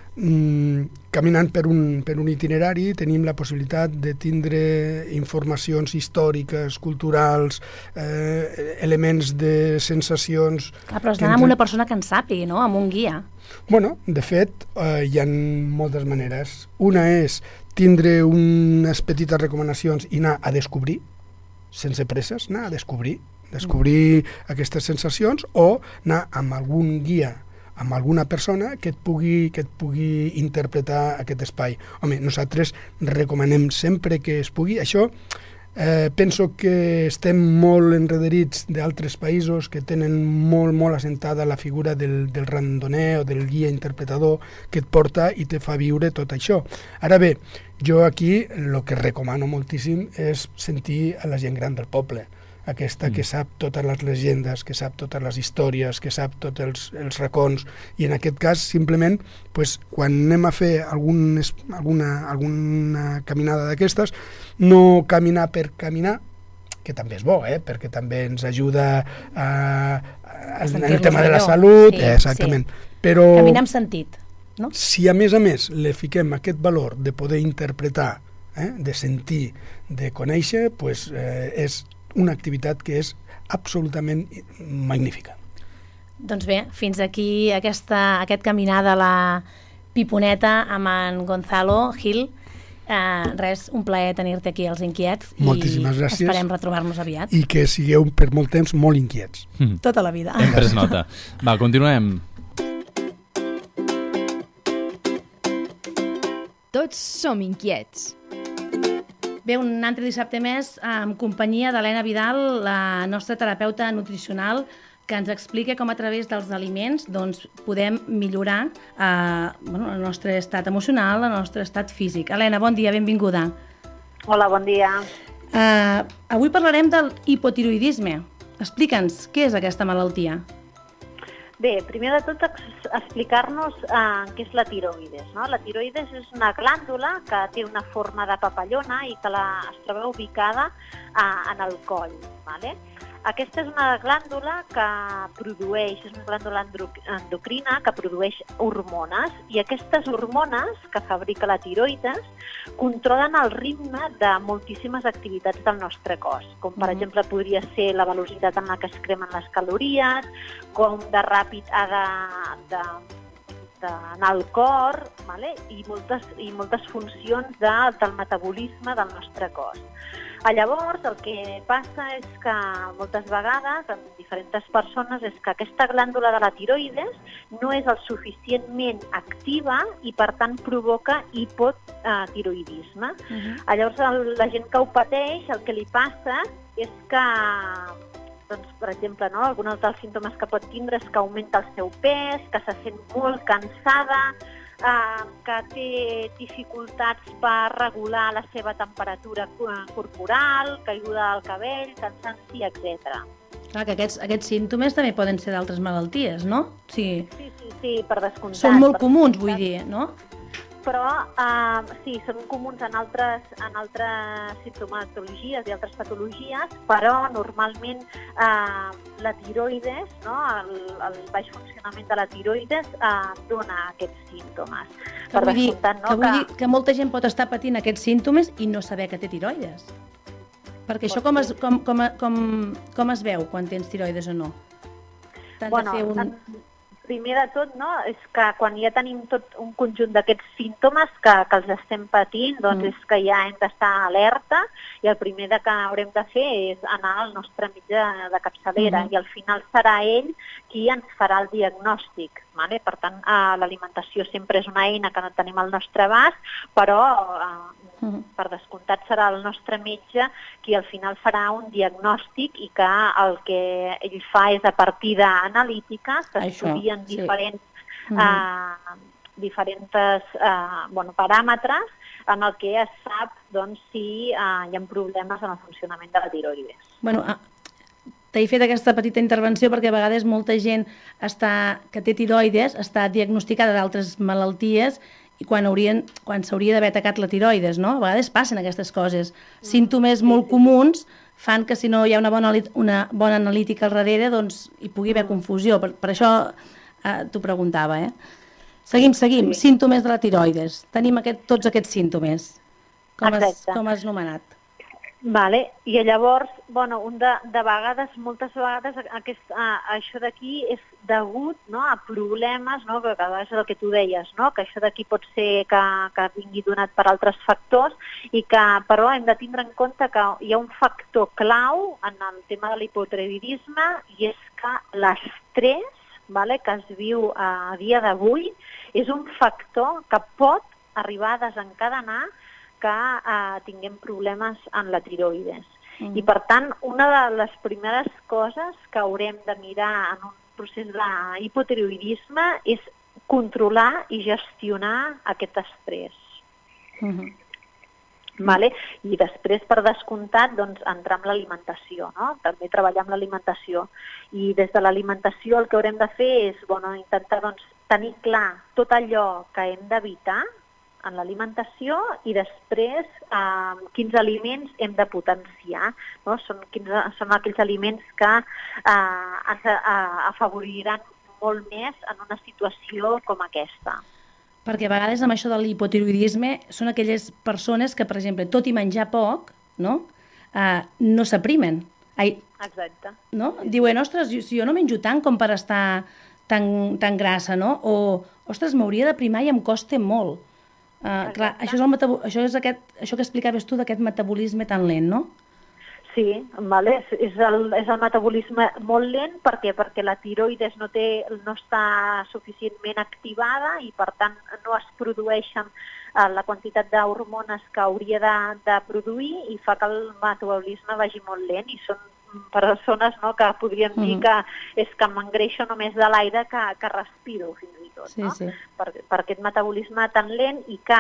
Speaker 5: Mm, caminant per un, per un itinerari tenim la possibilitat de tindre informacions històriques, culturals, eh, elements de sensacions...
Speaker 3: Clar, però has d'anar amb una persona que en sàpigui, no? Amb un guia.
Speaker 5: Bueno, de fet, eh, hi ha moltes maneres. Una és tindre unes petites recomanacions i anar a descobrir, sense presses, anar a descobrir, descobrir mm. aquestes sensacions, o anar amb algun guia, amb alguna persona que et pugui, que et pugui interpretar aquest espai. Home, nosaltres recomanem sempre que es pugui. Això eh, penso que estem molt enrederits d'altres països que tenen molt, molt assentada la figura del, del randoner o del guia interpretador que et porta i te fa viure tot això. Ara bé, jo aquí el que recomano moltíssim és sentir a la gent gran del poble, aquesta que sap totes les llegendes, que sap totes les històries, que sap tots els, els racons, i en aquest cas simplement pues, quan anem a fer algun, alguna, alguna caminada d'aquestes, no caminar per caminar, que també és bo, eh? Perquè també ens ajuda a, a, en el tema de la salut, sí, eh, exactament. Sí. Però
Speaker 3: caminar amb sentit, no?
Speaker 5: Si a més a més le fiquem aquest valor de poder interpretar, eh? De sentir, de conèixer, pues, eh, és una activitat que és absolutament magnífica.
Speaker 3: Doncs bé, fins aquí aquesta, aquest caminar de la Piponeta amb en Gonzalo Gil. Eh, res, un plaer tenir-te aquí als Inquiets.
Speaker 5: Moltíssimes gràcies.
Speaker 3: I esperem retrobar-nos aviat.
Speaker 5: I que sigueu per molt temps molt inquiets.
Speaker 1: Mm.
Speaker 3: Tota la vida.
Speaker 1: Hem pres nota. Va, continuem.
Speaker 2: Tots som inquiets.
Speaker 3: Bé, un altre dissabte més en companyia d'Helena Vidal, la nostra terapeuta nutricional, que ens explica com a través dels aliments doncs, podem millorar eh, bueno, el nostre estat emocional, el nostre estat físic. Helena, bon dia, benvinguda.
Speaker 6: Hola, bon dia.
Speaker 3: Eh, avui parlarem del hipotiroidisme. Explica'ns, què és aquesta malaltia?
Speaker 6: Bé, primer de tot ex- explicar-nos eh, què és la tiroides. No? La tiroides és una glàndula que té una forma de papallona i que la, es troba ubicada eh, en el coll. Vale? Aquesta és una glàndula que produeix, és una glàndula endocrina que produeix hormones, i aquestes hormones que fabrica la tiroides controlen el ritme de moltíssimes activitats del nostre cos, com per mm. exemple podria ser la velocitat en la que es cremen les calories, com de ràpid ha de, de, d'anar al cor, vale? I, moltes, i moltes funcions de, del metabolisme del nostre cos. Llavors, el que passa és que moltes vegades, en diferents persones, és que aquesta glàndula de la tiroides no és el suficientment activa i, per tant, provoca hipotiroidisme. Uh-huh. Llavors, el, la gent que ho pateix, el que li passa és que, doncs, per exemple, no, alguns dels símptomes que pot tindre és que augmenta el seu pes, que se sent molt cansada, Uh, que té dificultats per regular la seva temperatura corporal, caiguda del cabell, cansanci, etcètera.
Speaker 3: Clar, que aquests, aquests símptomes també poden ser d'altres malalties, no? Sí,
Speaker 6: sí, sí, sí, per descomptat.
Speaker 3: Són molt
Speaker 6: per
Speaker 3: comuns,
Speaker 6: descomptat.
Speaker 3: Vull dir, no?
Speaker 6: Però uh, sí, són comuns en altres, en altres simptomatologies i altres patologies, però normalment uh, la tiroides, no, el, el baix funcionament de la tiroides uh, dona aquests símptomes.
Speaker 3: Que
Speaker 6: per
Speaker 3: vull, dir,
Speaker 6: no,
Speaker 3: que vull que... dir que molta gent pot estar patint aquests símptomes i no saber que té tiroides. Perquè això com es, com, com, com, com es veu quan tens tiroides o no? T'has
Speaker 6: bueno,
Speaker 3: de fer un...
Speaker 6: en... Primer de tot, no, és que quan ja tenim tot un conjunt d'aquests símptomes que, que els estem patint, doncs mm. és que ja hem d'estar alerta, i el primer de que haurem de fer és anar al nostre metge de capçalera, mm. i al final serà ell qui ens farà el diagnòstic. Vale? Per tant, eh, l'alimentació sempre és una eina que no tenim al nostre abast, però eh, mm. per descomptat serà el nostre metge qui al final farà un diagnòstic, i que el que ell fa és, a partir d'analítiques, que estudien sí. diferents, mm. eh, diferents eh, bueno, paràmetres en el que es sap, doncs, si eh, hi ha problemes en el funcionament de la tiroides.
Speaker 3: Bueno, ah, t'he fet aquesta petita intervenció perquè a vegades molta gent està, que té tiroides està diagnosticada d'altres malalties i quan haurien, quan s'hauria d'haver atacat la tiroides, no? A vegades passen aquestes coses. Mm. Símptomes sí, molt sí. comuns fan que si no hi ha una bona, una bona analítica al darrere, doncs hi pugui haver mm. confusió. Per, per això eh, t'ho preguntava, eh? Seguim, seguim. Sí. Símptomes de la tiroides. Tenim aquest, tots aquests símptomes. Com has, com has nomenat?
Speaker 6: Vale. I llavors, bueno, un de, de vegades, moltes vegades, aquest, uh, això d'aquí és degut, no, a problemes, no, que a vegades és el que tu deies, no, que això d'aquí pot ser que, que vingui donat per altres factors, i que, però hem de tindre en compte que hi ha un factor clau en el tema de l'hipotiroidisme, i és que l'estrès, vale, que es viu a dia d'avui, és un factor que pot arribar a desencadenar que eh, tinguem problemes en la tiroides. Mm. I, per tant, una de les primeres coses que haurem de mirar en un procés d'hipotiroidisme és controlar i gestionar aquest estrès. Mm-hmm. Vale? I després, per descomptat, doncs, entrar en l'alimentació, no? També treballar amb l'alimentació. I des de l'alimentació el que haurem de fer és, bueno, intentar, doncs, tenir clar tot allò que hem d'evitar en l'alimentació, i després eh, quins aliments hem de potenciar, no? Són, quins, són aquells aliments que eh, ens eh, afavoriran molt més en una situació com aquesta.
Speaker 3: Perquè a vegades amb això de l'hipotiroidisme són aquelles persones que, per exemple, tot i menjar poc, no, eh, no s'aprimen. Ai,
Speaker 6: Exacte.
Speaker 3: No? Diuen, ostres, si jo no menjo tant com per estar tan, tan grassa, no? O, ostres, m'hauria d'aprimar i em costa molt. Uh, clar, això és, el metabo això és aquest, això que explicaves tu d'aquest metabolisme tan lent, no?
Speaker 6: Sí, vale. és, el, és el metabolisme molt lent perquè perquè la tiroides no, té, no està suficientment activada, i per tant no es produeixen uh, la quantitat d'hormones que hauria de, de produir, i fa que el metabolisme vagi molt lent, i són persones, no, que podríem mm. dir que és que m'engreixo només de l'aire que, que respiro, fins i tot. Sí, no? Sí. Per, per aquest metabolisme tan lent, i que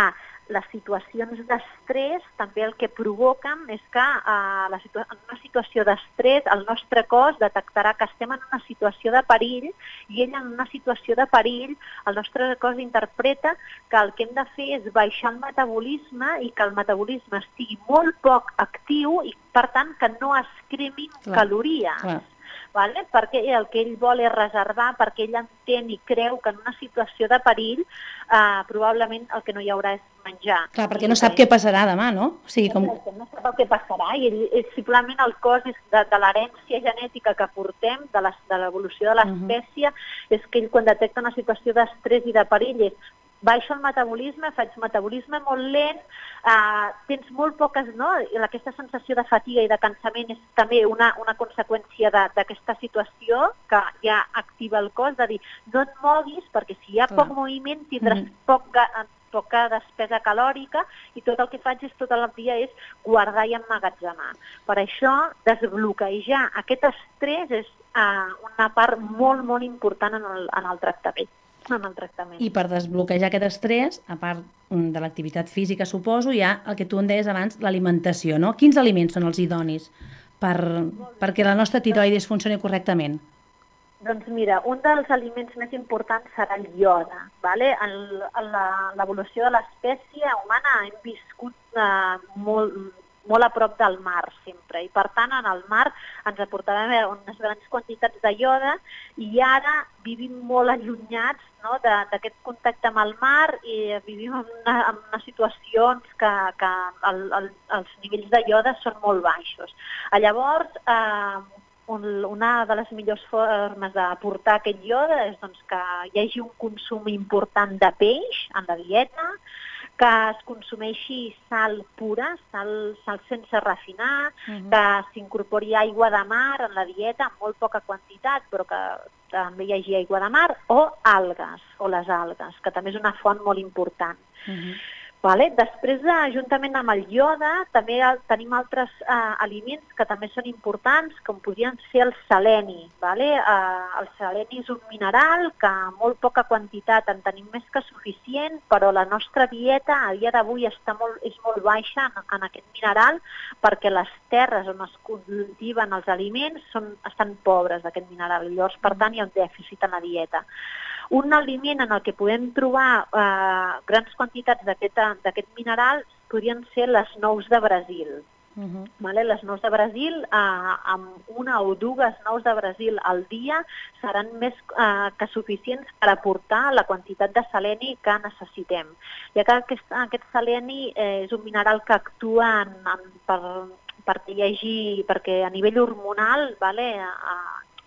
Speaker 6: les situacions d'estrès també el que provoquen és que uh, la situa en una situació d'estrès el nostre cos detectarà que estem en una situació de perill i ell en una situació de perill el nostre cos interpreta que el que hem de fer és baixar el metabolisme i que el metabolisme estigui molt poc actiu i per tant que no es cremin clar, calories. Clar. Vale? Perquè el que ell vol és reservar, perquè ell entén i creu que en una situació de perill eh, probablement el que no hi haurà és menjar.
Speaker 3: Clar, perquè no sap què passarà demà, no? O sigui, com...
Speaker 6: No sap el que passarà i ell, és simplement el cos és de, de l'herència genètica que portem, de l'evolució de l'espècie, uh-huh. és que ell quan detecta una situació d'estrès i de perill és baixo el metabolisme, faig metabolisme molt lent, eh, tens molt poques, no? I aquesta sensació de fatiga i de cansament és també una, una conseqüència d'aquesta situació que ja activa el cos, de dir, no et moguis perquè si hi ha poc moviment tindràs mm. poc, poca despesa calòrica i tot el que faig és tot el dia és guardar i emmagatzemar. Per això, desbloquejar aquest estrès és eh, una part molt, molt important en el, en el tractament. En el tractament.
Speaker 3: I per desbloquejar aquest estrès, a part de l'activitat física, suposo, hi ha el que tu en deies abans, l'alimentació, no? Quins aliments són els idonis per, perquè la nostra tiroides funcioni correctament?
Speaker 6: Doncs mira, un dels aliments més importants serà el iode. Vale? En, en l'evolució de l'espècie humana hem viscut eh, molt... molt a prop del mar sempre i per tant en el mar ens aportàvem unes grans quantitats de iode i ara vivim molt allunyats, no, d'aquest contacte amb el mar i vivim en, una, en unes situacions que, que el, el, els nivells de iode són molt baixos. Llavors, eh, un, una de les millors formes d'aportar aquest iode és doncs, que hi hagi un consum important de peix en la dieta, que es consumeixi sal pura, sal, sal sense refinar, uh-huh. que s'incorpori aigua de mar en la dieta, en molt poca quantitat, però que també hi hagi aigua de mar, o algues, o les algues, que també és una font molt important. Uh-huh. Vale? Després, de, juntament amb el iode, també tenim altres eh, aliments que també són importants, com podrien ser el seleni. Vale? Eh, el seleni és un mineral que a molt poca quantitat en tenim més que suficient, però la nostra dieta a dia d'avui està molt, és molt baixa en, en aquest mineral perquè les terres on es cultiven els aliments són, estan pobres d'aquest mineral. Llavors, per tant, hi ha un dèficit en la dieta. Un aliment en el que podem trobar eh, grans quantitats d'aquest mineral podrien ser les nous de Brasil. Uh-huh. Vale? Les nous de Brasil, eh, amb una o dues nous de Brasil al dia, seran més eh, que suficients per aportar la quantitat de seleni que necessitem. Ja que aquest, aquest seleni eh, és un mineral que actua en, en, per, perquè, hi hagi, perquè a nivell hormonal, vale, eh,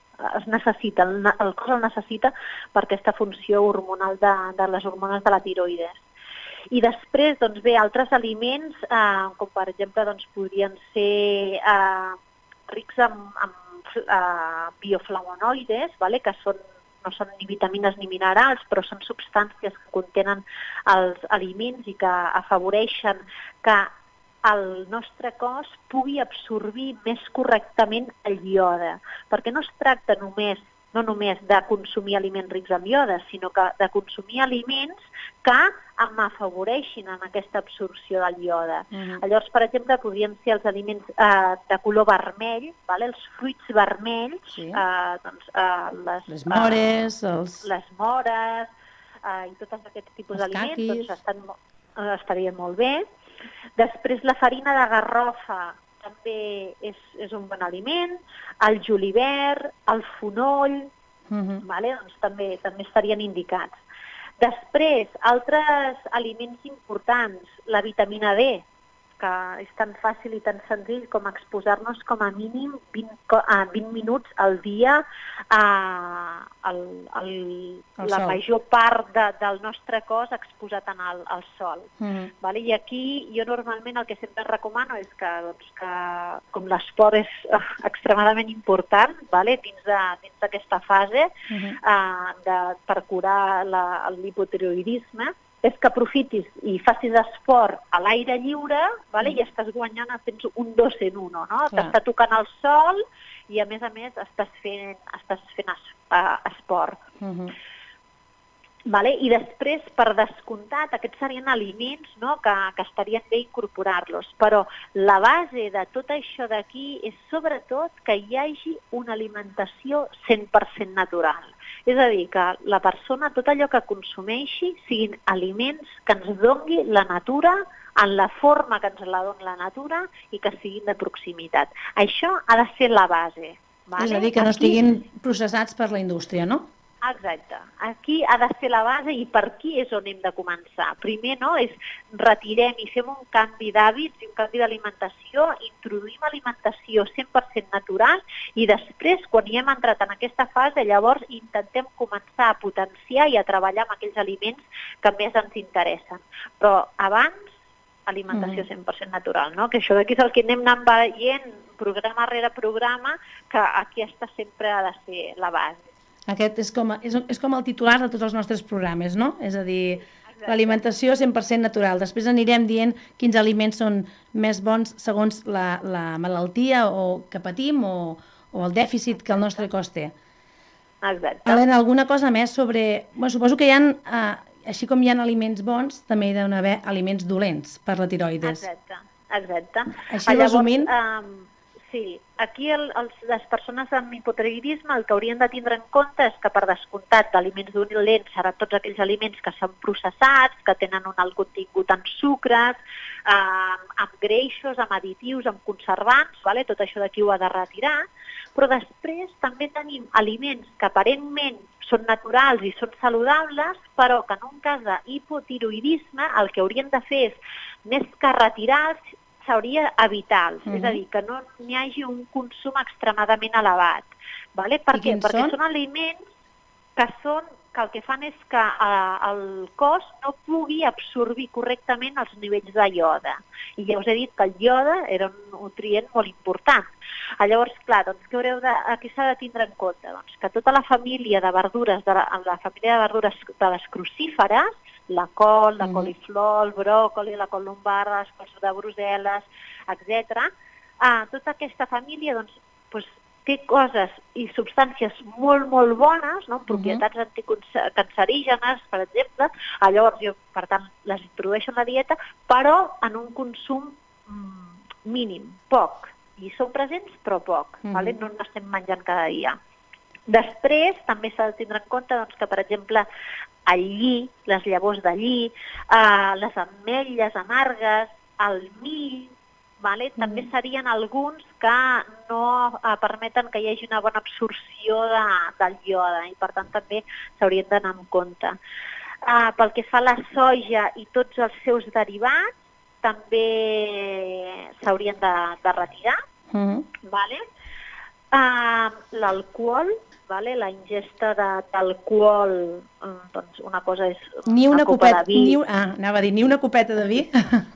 Speaker 6: es necessita, el, el cos el necessita per aquesta funció hormonal de, de les hormones de la tiroides. I després, doncs bé, altres aliments, eh, com per exemple, doncs, podrien ser eh, rics en, en eh, bioflavonoides, vale? Que són, no són ni vitamines ni minerals, però són substàncies que contenen els aliments i que afavoreixen que el nostre cos pugui absorbir més correctament el iode, perquè no es tracta només, no només de consumir aliments rics en iode, sinó que de consumir aliments que m'afavoreixin en aquesta absorció del iode. Uh-huh. Llavors, per exemple, podrien ser els aliments eh, de color vermell, vale? Els fruits vermells, sí. eh, doncs, eh, les,
Speaker 3: les mores,
Speaker 6: eh,
Speaker 3: els...
Speaker 6: les mores eh, i tots aquests tipus d'aliments doncs, estan, eh, estarien molt bé. Després, la farina de garrofa també és, és un bon aliment, el julivert, el fonoll, uh-huh. vale? Doncs també, també estarien indicats. Després, altres aliments importants, la vitamina D, que és tan fàcil i tan senzill com exposar-nos com a mínim vint, vint minuts al dia a, al, al, la major part de, del nostre cos exposat en el, al sol. Mm. Vale? I aquí jo normalment el que sempre recomano és que, doncs, que com l'esport és uh, extremadament important, vale? dins d'aquesta fase mm-hmm. uh, de, per curar la, l'hipotiroïdisme, és que aprofitis i facis esport a l'aire lliure, vale? mm. i estàs guanyant, tens un dos en uno, no? T'està tocant el sol i a més a més estàs fent, estàs fent es, uh, esport. Mm-hmm. Vale? I després, per descomptat, aquests serien aliments, no? que, que estarien bé incorporar-los. Però la base de tot això d'aquí és sobretot que hi hagi una alimentació cent per cent natural. És a dir, que la persona, tot allò que consumeixi, siguin aliments que ens doni la natura en la forma que ens la dona la natura i que siguin de proximitat. Això ha de ser la base. Vale?
Speaker 3: És a dir, que no
Speaker 6: Aquí...
Speaker 3: estiguin processats per la indústria, no?
Speaker 6: Exacte. Aquí ha de ser la base i per aquí és on hem de començar. Primer, no, és retirem i fem un canvi d'hàbits i un canvi d'alimentació, introduïm alimentació cent per cent natural i després, quan hi hem entrat en aquesta fase, llavors intentem començar a potenciar i a treballar amb aquells aliments que més ens interessen. Però abans, alimentació cent per cent natural, no? Que això d'aquí és el que anem anant veient programa rere programa, que aquesta sempre ha de ser la base.
Speaker 3: Aquest és com, és, és com el titular de tots els nostres programes, no? És a dir, l'alimentació cent per cent natural. Després anirem dient quins aliments són més bons segons la, la malaltia o que patim o, o el dèficit que el nostre cos té.
Speaker 6: Exacte.
Speaker 3: Helena, alguna cosa més sobre... Bueno, suposo que hi ha, eh, així com hi ha aliments bons, també hi ha d'haver aliments dolents per la tiroides.
Speaker 6: Exacte, exacte.
Speaker 3: Així resumint...
Speaker 6: Um, sí, aquí el, els, les persones amb hipotiroïdisme el que haurien de tindre en compte és que per descomptat d'aliments dolents seran tots aquells aliments que són processats, que tenen un alt contingut en sucres, eh, amb greixos, amb additius, amb conservants, vale? Tot això d'aquí ho ha de retirar, però després també tenim aliments que aparentment són naturals i són saludables, però que en un cas d'hipotiroïdisme el que haurien de fer és, més que retirar-los, s'hauria evitar-los, uh-huh. És a dir, que no n'hi hagi un consum extremadament elevat. Vale? Per què? Perquè són? són aliments que, són, que el que fan és que eh, el cos no pugui absorbir correctament els nivells de ioda. I ja us he dit que el ioda era un nutrient molt important. Llavors, clar, doncs, què haureu de, aquí s'ha de tindre en compte? Doncs, que tota la família de verdures, de la, la família de verdures de les crucíferes, la col, la coliflor, el bròcoli, la col lombarda, les cols de Brussel·les, etcètera. Ah, tota aquesta família doncs, doncs, té coses i substàncies molt, molt bones, no? Propietats uh-huh. anticancerígenes, per exemple. Ah, llavors, jo, per tant, les introdueixo en la dieta, però en un consum mm, mínim, poc. I són presents, però poc. Uh-huh. Vale? No n'estem menjant cada dia. Després, també s'ha de tindre en compte doncs, que, per exemple, el lli, les llavors de lli, eh, les ametlles amargues, el mill, vale? Mm. també serien alguns que no eh, permeten que hi hagi una bona absorció de, del ioda i per tant també s'haurien d'anar en compte. Eh, pel que fa a la soja i tots els seus derivats, també s'haurien de, de retirar. Mm. Vale? Uh, l'alcohol, vale? La ingesta d'alcohol, doncs una cosa és una,
Speaker 3: ni una
Speaker 6: copa
Speaker 3: copeta,
Speaker 6: de vi.
Speaker 3: Ni, ah, anava a dir, ni una copeta de vi.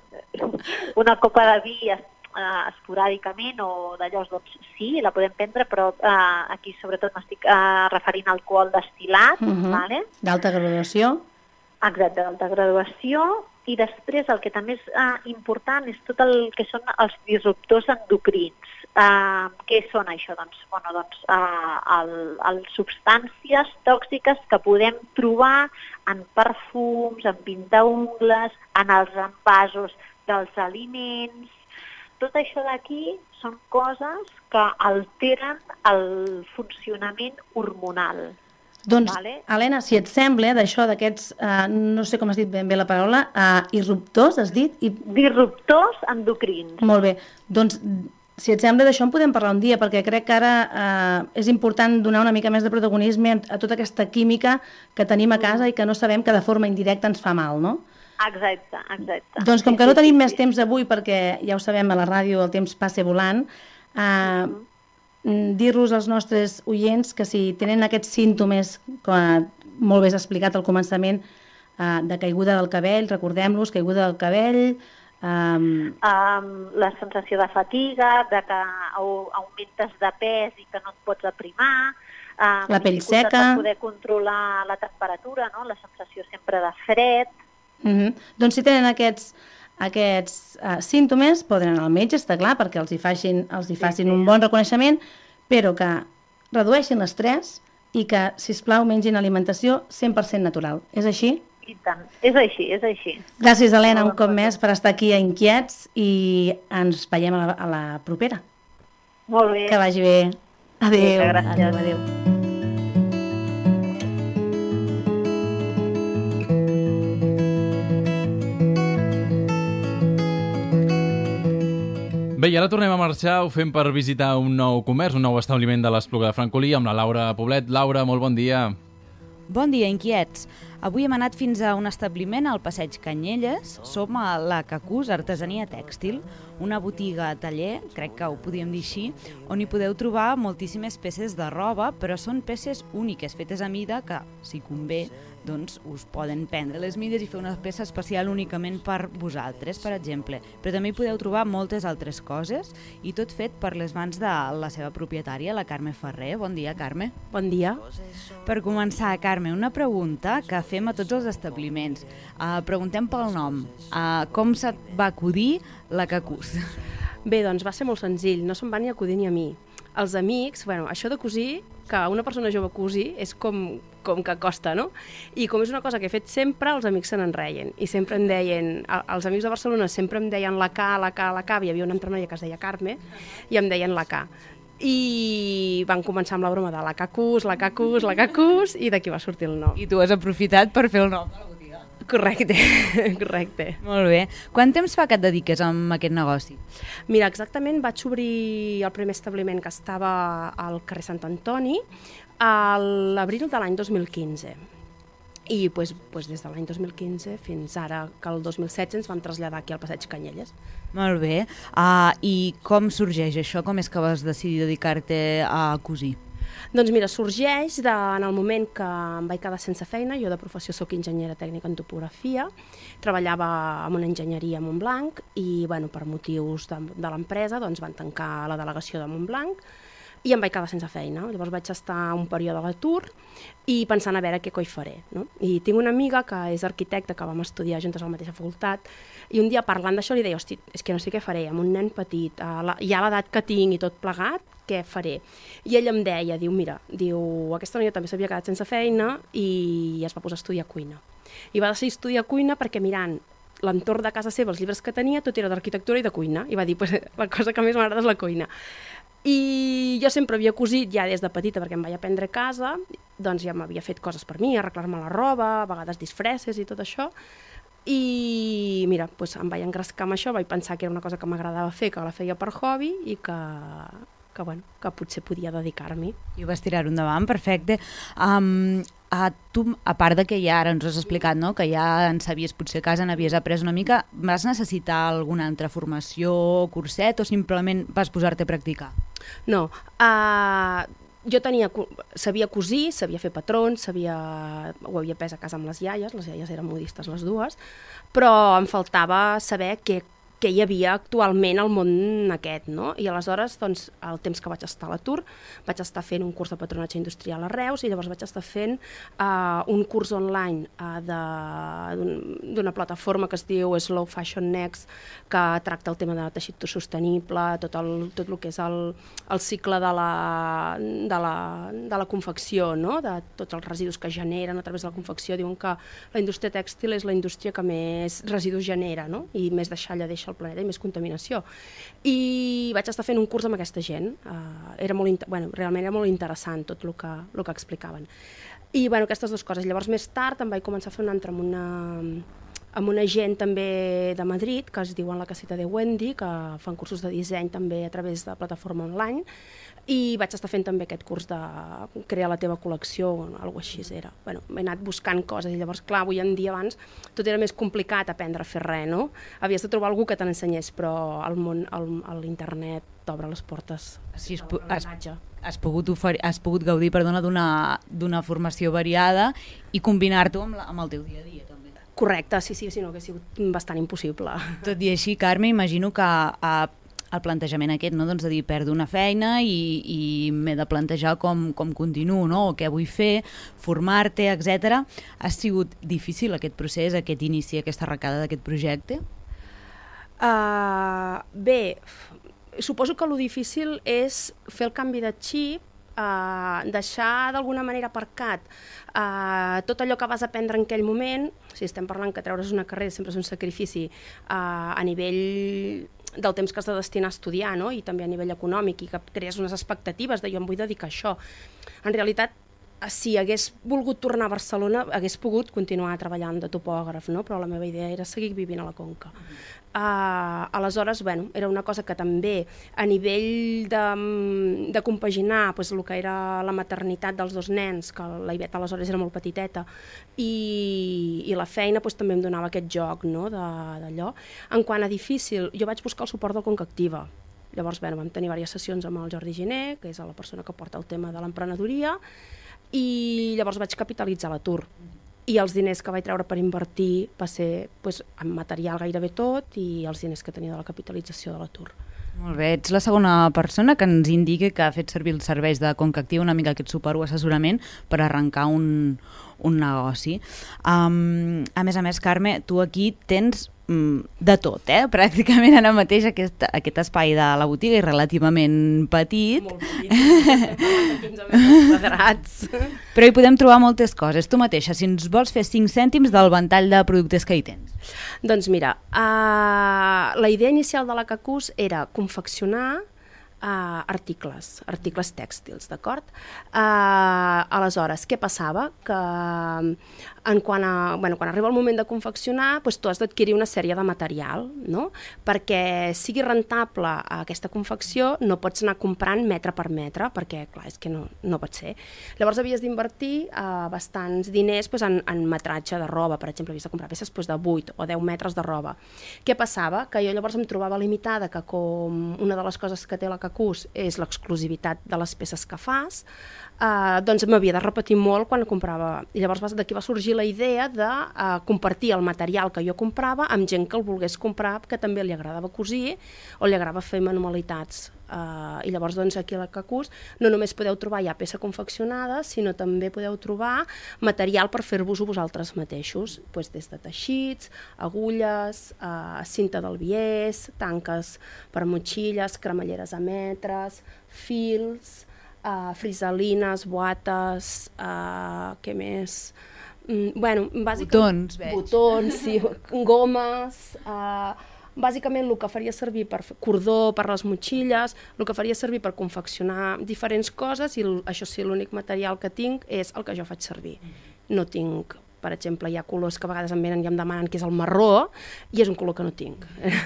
Speaker 6: Una copa de vi uh, esporàdicament o d'allò, doncs sí, la podem prendre, però uh, aquí sobretot m'estic uh, referint a alcohol destil·lat, uh-huh. vale?
Speaker 3: D'alta graduació.
Speaker 6: Exacte, d'alta graduació. I després el que també és uh, important és tot el que són els disruptors endocrins. Uh, què són això? Doncs, bueno, doncs, uh, el, el substàncies tòxiques que podem trobar en perfums, en pintaungles, en els envasos dels aliments. Tot això d'aquí són coses que alteren el funcionament hormonal.
Speaker 3: Doncs,
Speaker 6: vale?
Speaker 3: Helena, si et sembla, d'això, d'aquests, uh, no sé com has dit ben bé la paraula, uh, irruptors, has dit? I...
Speaker 6: Disruptors endocrins.
Speaker 3: Molt bé. Doncs, si et sembla, d'això en podem parlar un dia, perquè crec que ara eh, és important donar una mica més de protagonisme a tota aquesta química que tenim a casa i que no sabem que de forma indirecta ens fa mal, no?
Speaker 6: Exacte, exacte.
Speaker 3: Doncs com que no tenim més temps avui, perquè ja ho sabem, a la ràdio el temps passa volant, eh, mm-hmm. dir-los als nostres oients que si tenen aquests símptomes, com molt bé has explicat al començament, eh, de caiguda del cabell, recordem-los, caiguda del cabell...
Speaker 6: Um, um, la sensació de fatiga, de que augmentes de pes i que no et pots aprimar, um,
Speaker 3: la pell seca,
Speaker 6: per poder controlar la temperatura, no? La sensació sempre de fred.
Speaker 3: Mm-hmm. Doncs si tenen aquests, aquests uh, símptomes, poden anar al metge, està clar, perquè els hi facin, els hi facin sí, sí. un bon reconeixement, però que redueixin l'estrès i que, sisplau, mengin alimentació cent per cent natural. És així?
Speaker 6: I tant. És així, és així.
Speaker 3: Gràcies, Helena, un cop més per estar aquí a Inquiets i ens veiem a la, a la propera.
Speaker 6: Molt bé.
Speaker 3: Que vagi bé. Adéu.
Speaker 6: Gràcies.
Speaker 3: Adéu, adéu.
Speaker 1: Bé, i ara tornem a marxar, ho fem per visitar un nou comerç, un nou establiment de l'Espluga de Francolí, amb la Laura Poblet. Laura, molt bon dia.
Speaker 7: Bon dia, Inquiets. Avui hem anat fins a un establiment al Passeig Canyelles. Som a la Cacús Artesania Tèxtil, una botiga-taller, crec que ho podíem dir així, on hi podeu trobar moltíssimes peces de roba, però són peces úniques, fetes a mida, que, si convé, doncs us poden prendre les mides i fer una peça especial únicament per vosaltres, per exemple. Però també hi podeu trobar moltes altres coses i tot fet per les mans de la seva propietària, la Carme Ferrer. Bon dia, Carme.
Speaker 8: Bon dia.
Speaker 7: Per començar, Carme, una pregunta que fem a tots els establiments. Uh, preguntem pel nom. Uh, com se't va acudir la Cacús?
Speaker 8: Bé, doncs va ser molt senzill, no se'm va ni acudir ni a mi. Els amics, bueno, això de cosir, que una persona jove cosi és com, com que costa, no? I com és una cosa que he fet sempre, els amics se n'enreien. I sempre em deien, els amics de Barcelona sempre em deien la K, la K, la K, hi havia una altra noia que es deia Carme, i em deien la K. I van començar amb la broma de la Cacús, la Cacús, la Cacús, i d'aquí va sortir el nom.
Speaker 7: I tu has aprofitat per fer el nom de la botiga.
Speaker 8: Correcte, correcte.
Speaker 7: Molt bé. Quant temps fa que et dediques a aquest negoci?
Speaker 8: Mira, exactament vaig obrir el primer establiment que estava al carrer Sant Antoni a l'abril de l'any dos mil quinze. I pues, pues des de l'any dos mil quinze fins ara, que el dos mil setze ens vam traslladar aquí al Passeig Canyelles.
Speaker 7: Molt bé. Uh, I com sorgeix això? Com és que vas decidir dedicar-te a cosir?
Speaker 8: Doncs mira, sorgeix de, en el moment que em vaig quedar sense feina. Jo de professió soc enginyera tècnica en topografia, treballava en una enginyeria a Montblanc i bueno, per motius de, de l'empresa doncs, van tancar la delegació de Montblanc i em vaig quedar sense feina. Llavors vaig estar un període a l'atur i pensant a veure què coi faré. No? I tinc una amiga que és arquitecta, que vam estudiar juntes a la mateixa facultat, i un dia parlant d'això li deia, hosti, és que no sé què faré, amb un nen petit, a la, ja a l'edat que tinc i tot plegat, què faré? I ella em deia, diu, mira, diu, aquesta noia també s'havia quedat sense feina i es va posar a estudiar cuina. I va decidir estudiar cuina perquè mirant l'entorn de casa seva, els llibres que tenia, tot era d'arquitectura i de cuina. I va dir, pues, la cosa que més m'agrada és la cuina. I jo sempre havia cosit ja des de petita perquè em vaig aprendre a casa, doncs ja m'havia fet coses per mi, arreglar-me la roba, a vegades disfresses i tot això. I mira, doncs em vaig engrescar amb això, vaig pensar que era una cosa que m'agradava fer, que la feia per hobby i que, que, bueno, que potser podia dedicar-m'hi.
Speaker 7: I vas tirar-ho endavant, perfecte. Um, a tu, a part de que ja ara ens has explicat, no?, que ja en sabies potser a casa, n'havies après una mica, vas necessitar alguna altra formació, curset, o simplement vas posar-te a practicar?
Speaker 8: No, uh, jo tenia, sabia cosir, sabia fer patrons, sabia, ho havia après a casa amb les iaies, les iaies eren modistes les dues, però em faltava saber què, què hi havia actualment al món aquest, no? I aleshores, doncs, el temps que vaig estar a l'atur, vaig estar fent un curs de patronatge industrial a Reus i llavors vaig estar fent uh, un curs online uh, d'una plataforma que es diu Slow Fashion Next, que tracta el tema de teixit sostenible, tot el, tot el que és el, el cicle de la, de, la, de la confecció, no? De tots els residus que generen a través de la confecció. Diuen que la indústria tèxtil és la indústria que més residus genera, no? I més deixalla deixa el planeta i més contaminació. I vaig estar fent un curs amb aquesta gent. Uh, era molt, bueno, realment era molt interessant tot el que, el que explicaven. I bueno, aquestes dues coses. Llavors més tard em vaig començar a fer un altre amb una, amb una gent també de Madrid, que es diuen La Casita de Wendy, que fan cursos de disseny també a través de plataforma online, i vaig estar fent també aquest curs de crear la teva col·lecció, o alguna cosa així era. Bueno, he anat buscant coses i llavors, clar, avui en dia abans tot era més complicat aprendre a fer res, no? Havies de trobar algú que te n'ensenyés, però el món, l'internet t'obre les portes.
Speaker 7: Sí, has, has, pogut oferir, has pogut gaudir, perdona, d'una formació variada i combinar-t'ho amb, amb el teu dia a dia, també.
Speaker 8: Correcte, sí, sí, sinó que ha sigut bastant impossible.
Speaker 7: Tot i així, Carme, imagino que a el plantejament aquest, no? Doncs de dir, perdo una feina i, i m'he de plantejar com, com continuo, no? O què vull fer, formar-te, etcètera. Ha sigut difícil aquest procés, aquest inici, aquesta arrencada d'aquest projecte?
Speaker 8: Uh, bé, suposo que el difícil és fer el canvi de xip uh, deixar d'alguna manera aparcat uh, tot allò que vas aprendre en aquell moment. Si estem parlant que treure's una carrera sempre és un sacrifici uh, a nivell del temps que has de destinar a estudiar, no? I també a nivell econòmic, i que crees unes expectatives de jo em vull dedicar a això. En realitat, si hagués volgut tornar a Barcelona, hagués pogut continuar treballant de topògraf, no? Però la meva idea era seguir vivint a la Conca. Uh, aleshores, bueno, era una cosa que també a nivell de, de compaginar pues, el que era la maternitat dels dos nens, que la Iveta aleshores era molt petiteta, i, i la feina pues, també em donava aquest joc, no? d'allò. En quant a difícil, jo vaig buscar el suport del Conca Activa. Llavors, bueno, vam tenir diverses sessions amb el Jordi Giner, que és la persona que porta el tema de l'emprenedoria, i llavors vaig capitalitzar l'atur. I els diners que vaig treure per invertir va ser pues, en material gairebé tot i els diners que tenia de la capitalització de l'atur.
Speaker 7: Molt bé, ets la segona persona que ens indica que ha fet servir els serveis de Conca Activa, una mica aquest suport o assessorament per arrencar un, un negoci. Um, a més a més, Carme, tu aquí tens um, de tot, eh? Pràcticament ara mateix aquest, aquest espai de la botiga és relativament petit.
Speaker 8: Molt petit, quinze metres quadrats.
Speaker 7: Però hi podem trobar moltes coses. Tu mateixa, si ens vols fer cinc cèntims del ventall de productes que hi tens.
Speaker 8: Doncs mira, uh, la idea inicial de la Cacús era confeccionar uh, articles, articles tèxtils, d'acord? Uh, aleshores, què passava? Que en quan, a, bueno, quan arriba el moment de confeccionar, doncs tu has d'adquirir una sèrie de material, no? Perquè sigui rentable aquesta confecció no pots anar comprant metre per metre, perquè clar, és que no, no pot ser. Llavors havies d'invertir uh, bastants diners pues, en, en metratge de roba, per exemple, havies de comprar peces pues, de vuit o deu metres de roba. Què passava? Que jo llavors em trobava limitada, que com una de les coses que té la Cacús és l'exclusivitat de les peces que fas, Uh, doncs m'havia de repetir molt quan comprava. I llavors d'aquí va sorgir la idea de uh, compartir el material que jo comprava amb gent que el volgués comprar, que també li agradava cosir o li agradava fer manualitats. Uh, I llavors doncs, aquí a la Cacús no només podeu trobar ja peça confeccionada, sinó també podeu trobar material per fer-vos-ho vosaltres mateixos, pues, des de teixits, agulles, uh, cinta d'albiers, tanques per motxilles, cremalleres a metres, fils, Uh, frisalines, boates, uh, què més? Mm, bueno, bàsicament...
Speaker 7: Botons, veig.
Speaker 8: Botons, sí, gomes... Uh, bàsicament el que faria servir per cordó per les motxilles, el que faria servir per confeccionar diferents coses, i això sí, l'únic material que tinc és el que jo faig servir. No tinc... Per exemple, hi ha colors que a vegades em venen i em demanen que és el marró, i és un color que no tinc.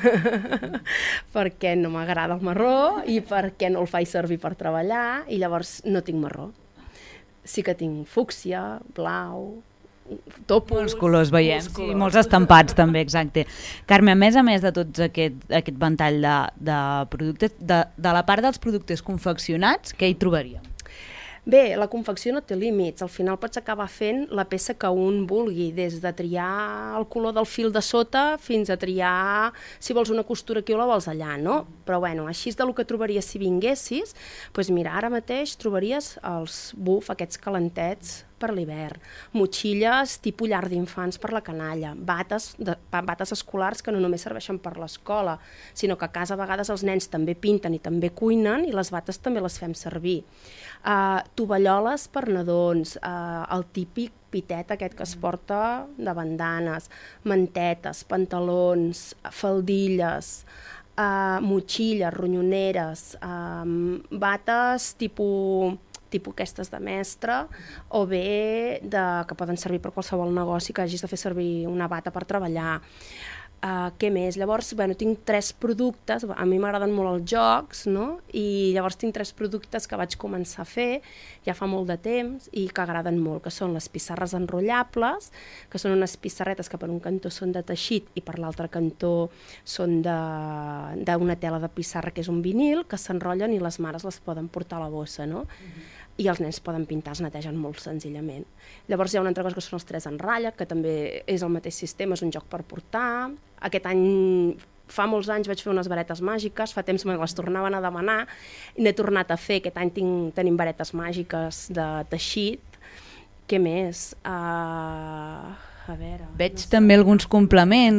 Speaker 8: Perquè no m'agrada el marró i perquè no el faig servir per treballar, i llavors no tinc marró. Sí que tinc fúcsia, blau, topos...
Speaker 7: Molts colors veiem,
Speaker 8: molts
Speaker 7: sí,
Speaker 8: colors.
Speaker 7: molts estampats també, exacte. Carme, a més a més de tots aquest, aquest ventall de, de productes, de, de la part dels productes confeccionats, què hi trobaríem?
Speaker 8: Bé, la confecció no té límits, al final pots acabar fent la peça que un vulgui, des de triar el color del fil de sota fins a triar si vols una costura aquí o la vols allà, no? Però bueno, així és del que trobaries si vinguessis, doncs mira, ara mateix trobaries els buf, aquests calentets per l'hivern, motxilles tipus llar d'infants per la canalla, bates, de, bates escolars que no només serveixen per l'escola, sinó que a casa a vegades els nens també pinten i també cuinen i les bates també les fem servir. Uh, tovalloles per nadons, uh, el típic pitet aquest que es porta de bandanes, mantetes, pantalons, faldilles, uh, motxilles, ronyoneres, uh, bates tipus... tipus aquestes de mestre, o bé de, que poden servir per qualsevol negoci que hagis de fer servir una bata per treballar. Uh, què més? Llavors, bueno, tinc tres productes, a mi m'agraden molt els jocs, no? I llavors tinc tres productes que vaig començar a fer ja fa molt de temps i que agraden molt, que són les pissarres enrotllables, que són unes pissarretes que per un cantó són de teixit i per l'altre cantó són d'una tela de pissarra que és un vinil, que s'enrotllen i les mares les poden portar a la bossa, no? Mm-hmm. I els nens poden pintar, es netegen molt senzillament. Llavors hi ha una altra cosa que són els tres en ratlla, que també és el mateix sistema, és un joc per portar. Aquest any, fa molts anys vaig fer unes varetes màgiques, fa temps me les tornaven a demanar, i n'he tornat a fer, aquest any tinc, tenim varetes màgiques de teixit. Què més? Uh, a veure...
Speaker 7: Veig no sé. També alguns complements.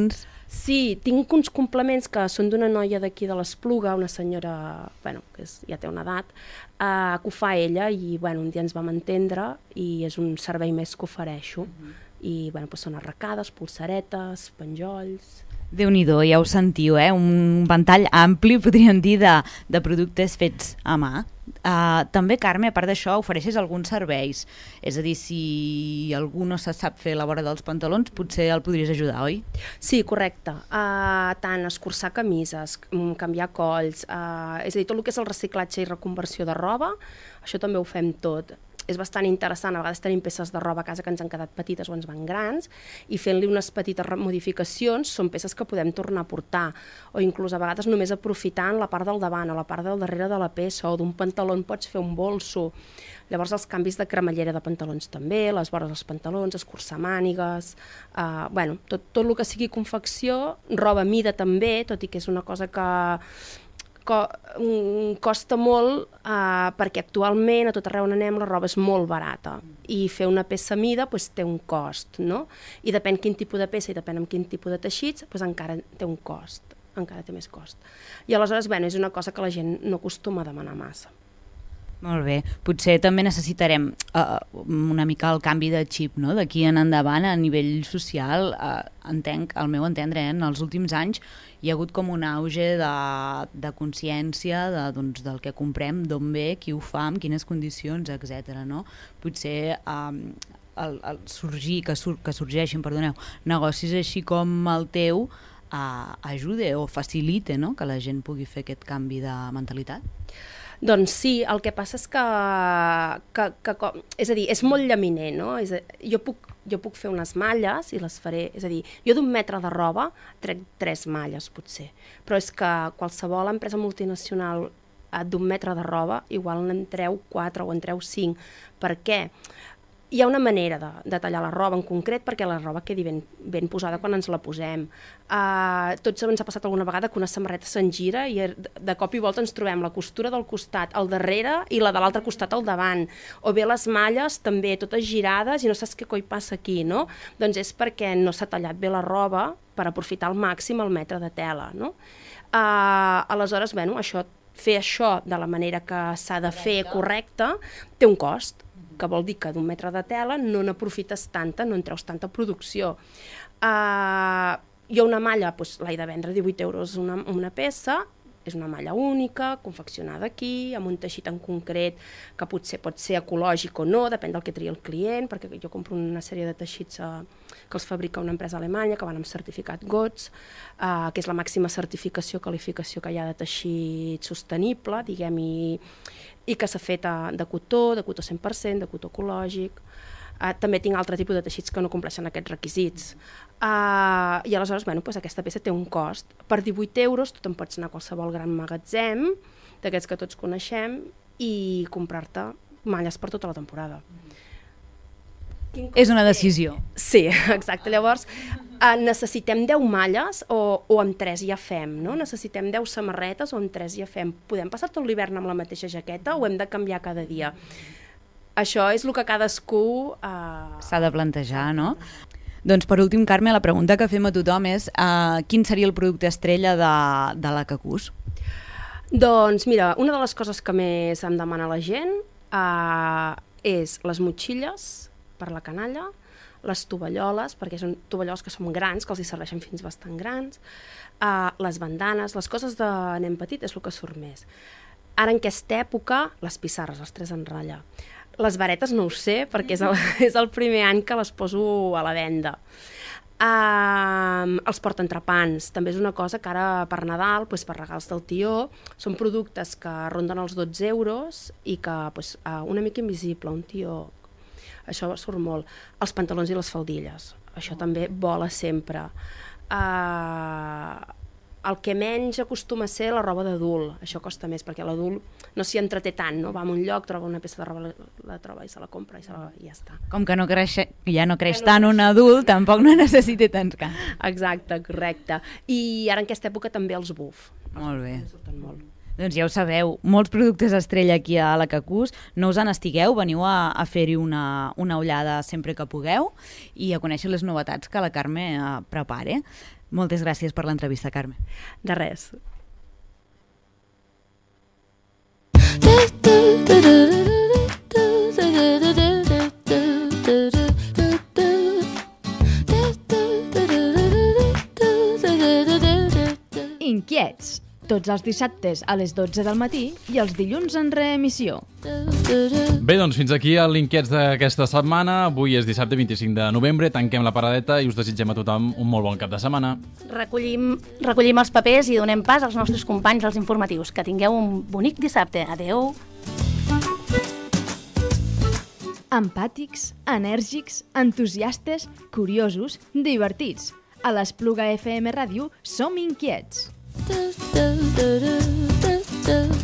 Speaker 8: Sí, tinc uns complements que són d'una noia d'aquí de l'Espluga, una senyora, bueno, que és, ja té una edat, uh, que ho fa ella i, bueno, un dia ens vam entendre i és un servei més que ofereixo. Uh-huh. I, bueno, doncs són arracades, pulsaretes, penjolls...
Speaker 7: Déu-n'hi-do, ja ho sentiu, eh? Un ventall ampli, podríem dir, de, de productes fets a mà. Uh, també, Carme, a part d'això, ofereixes alguns serveis. És a dir, si algú no se sap fer la vora dels pantalons, potser el podries ajudar, oi?
Speaker 8: Sí, correcte. Uh, tant escurçar camises, canviar colls, uh, és a dir, tot el que és el reciclatge i reconversió de roba, això també ho fem tot. És bastant interessant, a vegades tenim peces de roba a casa que ens han quedat petites o ens van grans i fent-li unes petites modificacions són peces que podem tornar a portar o inclús a vegades només aprofitant la part del davant o la part del darrere de la peça o d'un pantaló en pots fer un bolso. Llavors els canvis de cremallera de pantalons també, les vores dels pantalons, escurçar mànigues, eh, bueno, tot, tot el que sigui confecció, roba mida també, tot i que és una cosa que costa molt eh, perquè actualment a tot arreu on anem la roba és molt barata i fer una peça mida pues, té un cost, no? I depèn quin tipus de peça i depèn amb quin tipus de teixits pues, encara té un cost, encara té més cost. I aleshores bueno, és una cosa que la gent no acostuma a demanar massa.
Speaker 7: Molt bé, potser també necessitarem uh, una mica el canvi de xip, no? D'aquí en endavant a nivell social, uh, entenc, al meu entendre, eh? En els últims anys hi ha hagut com un auge de, de consciència de, doncs, del que comprem, d'on ve, qui ho fa, en quines condicions, etcètera. No? Potser um, el, el sorgir, que, sur, que sorgeixin, perdoneu, negocis així com el teu uh, ajude o facilite, no? Que la gent pugui fer aquest canvi de mentalitat.
Speaker 8: Doncs sí, el que passa és que, que, que és a dir, és molt llaminer, no? És a, jo, puc, jo puc fer unes malles i les faré, és a dir, jo d'un metre de roba trec tres malles potser, però és que qualsevol empresa multinacional d'un metre de roba igual en treu quatre o en treu cinc. Per què? Hi ha una manera de, de tallar la roba en concret perquè la roba quedi ben, ben posada quan ens la posem. Uh, tots ens ha passat alguna vegada que una samarreta s'engira i de cop i volta ens trobem la costura del costat al darrere i la de l'altre costat al davant. O bé les malles també totes girades i no saps què coi passa aquí, no? Doncs és perquè no s'ha tallat bé la roba per aprofitar al màxim el metre de tela, no? Uh, aleshores, bueno, això, fer això de la manera que s'ha de fer correcta té un cost, que vol dir que d'un metre de tela no n'aprofites tanta, no en treus tanta producció. Uh, jo una malla doncs, l'he de vendre divuit euros una, una peça, és una malla única, confeccionada aquí, amb un teixit en concret que potser pot ser ecològic o no, depèn del que tria el client, perquè jo compro una sèrie de teixits uh, que els fabrica una empresa alemanya, que van amb certificat G O T S, uh, que és la màxima certificació, qualificació que hi ha de teixit sostenible, diguem, i i que s'ha fet de cotó, de cotó cent per cent, de cotó ecològic. Uh, també tinc altre tipus de teixits que no compleixen aquests requisits. Uh, I aleshores, bueno, doncs aquesta peça té un cost. Per divuit euros tu te'n pots anar a qualsevol gran magatzem, d'aquests que tots coneixem, i comprar-te malles per tota la temporada.
Speaker 7: És una decisió.
Speaker 8: Sí, exacte. Llavors, eh, necessitem deu malles o, o amb tres ja fem, no? Necessitem deu samarretes o amb tres ja fem. Podem passar tot l'hivern amb la mateixa jaqueta o hem de canviar cada dia? Això és el que cadascú... Eh...
Speaker 7: s'ha de plantejar, no? Doncs per últim, Carme, la pregunta que fem a tothom és eh, quin seria el producte estrella de, de la Cacús?
Speaker 8: Doncs mira, una de les coses que més em demana la gent eh, és les motxilles per la canalla, les tovalloles, perquè són tovalloles que són grans, que els hi serveixen fins bastant grans, uh, les bandanes, les coses de nen petit és el que surt més. Ara en aquesta època, les pissarres, les tres en ratlla. Les varetes no ho sé, perquè és el, és el primer any que les poso a la venda. Uh, els portaentrepans, també és una cosa que ara per Nadal, pues, per regals del tió, són productes que ronden els dotze euros i que pues, uh, una mica invisible, un tió... Això surt molt. Els pantalons i les faldilles. Això oh. també vola sempre. Uh, el que menys acostuma a ser la roba d'adult. Això costa més, perquè l'adult no s'hi entreté tant, no? Va a un lloc, troba una peça de roba, la, la troba i se la compra i, se la, i ja està.
Speaker 7: Com que no creix, ja no creix ja no tant creix. Un adult, tampoc no necessita tants canvis.
Speaker 8: Exacte, correcte. I ara en aquesta època també els buf.
Speaker 7: Molt bé.
Speaker 8: Surten molt.
Speaker 7: Doncs ja ho sabeu, molts productes estrella aquí a la Cacús, no us en estigueu, veniu a, a fer-hi una, una ullada sempre que pugueu i a conèixer les novetats que la Carme eh, prepare. Moltes gràcies per l'entrevista, Carme.
Speaker 3: De res.
Speaker 2: Inquiets, tots els dissabtes a les dotze del matí i els dilluns en reemissió.
Speaker 1: Bé, doncs fins aquí l'Inquiets d'aquesta setmana. Avui és dissabte vint-i-cinc de novembre, tanquem la paradeta i us desitgem a tothom un molt bon cap de setmana.
Speaker 3: Recollim, recollim els papers i donem pas als nostres companys als informatius. Que tingueu un bonic dissabte. Adeu.
Speaker 2: Empàtics, enèrgics, entusiastes, curiosos, divertits. A l'Espluga F M Ràdio som inquiets.
Speaker 9: Do, do, do, do, do, do.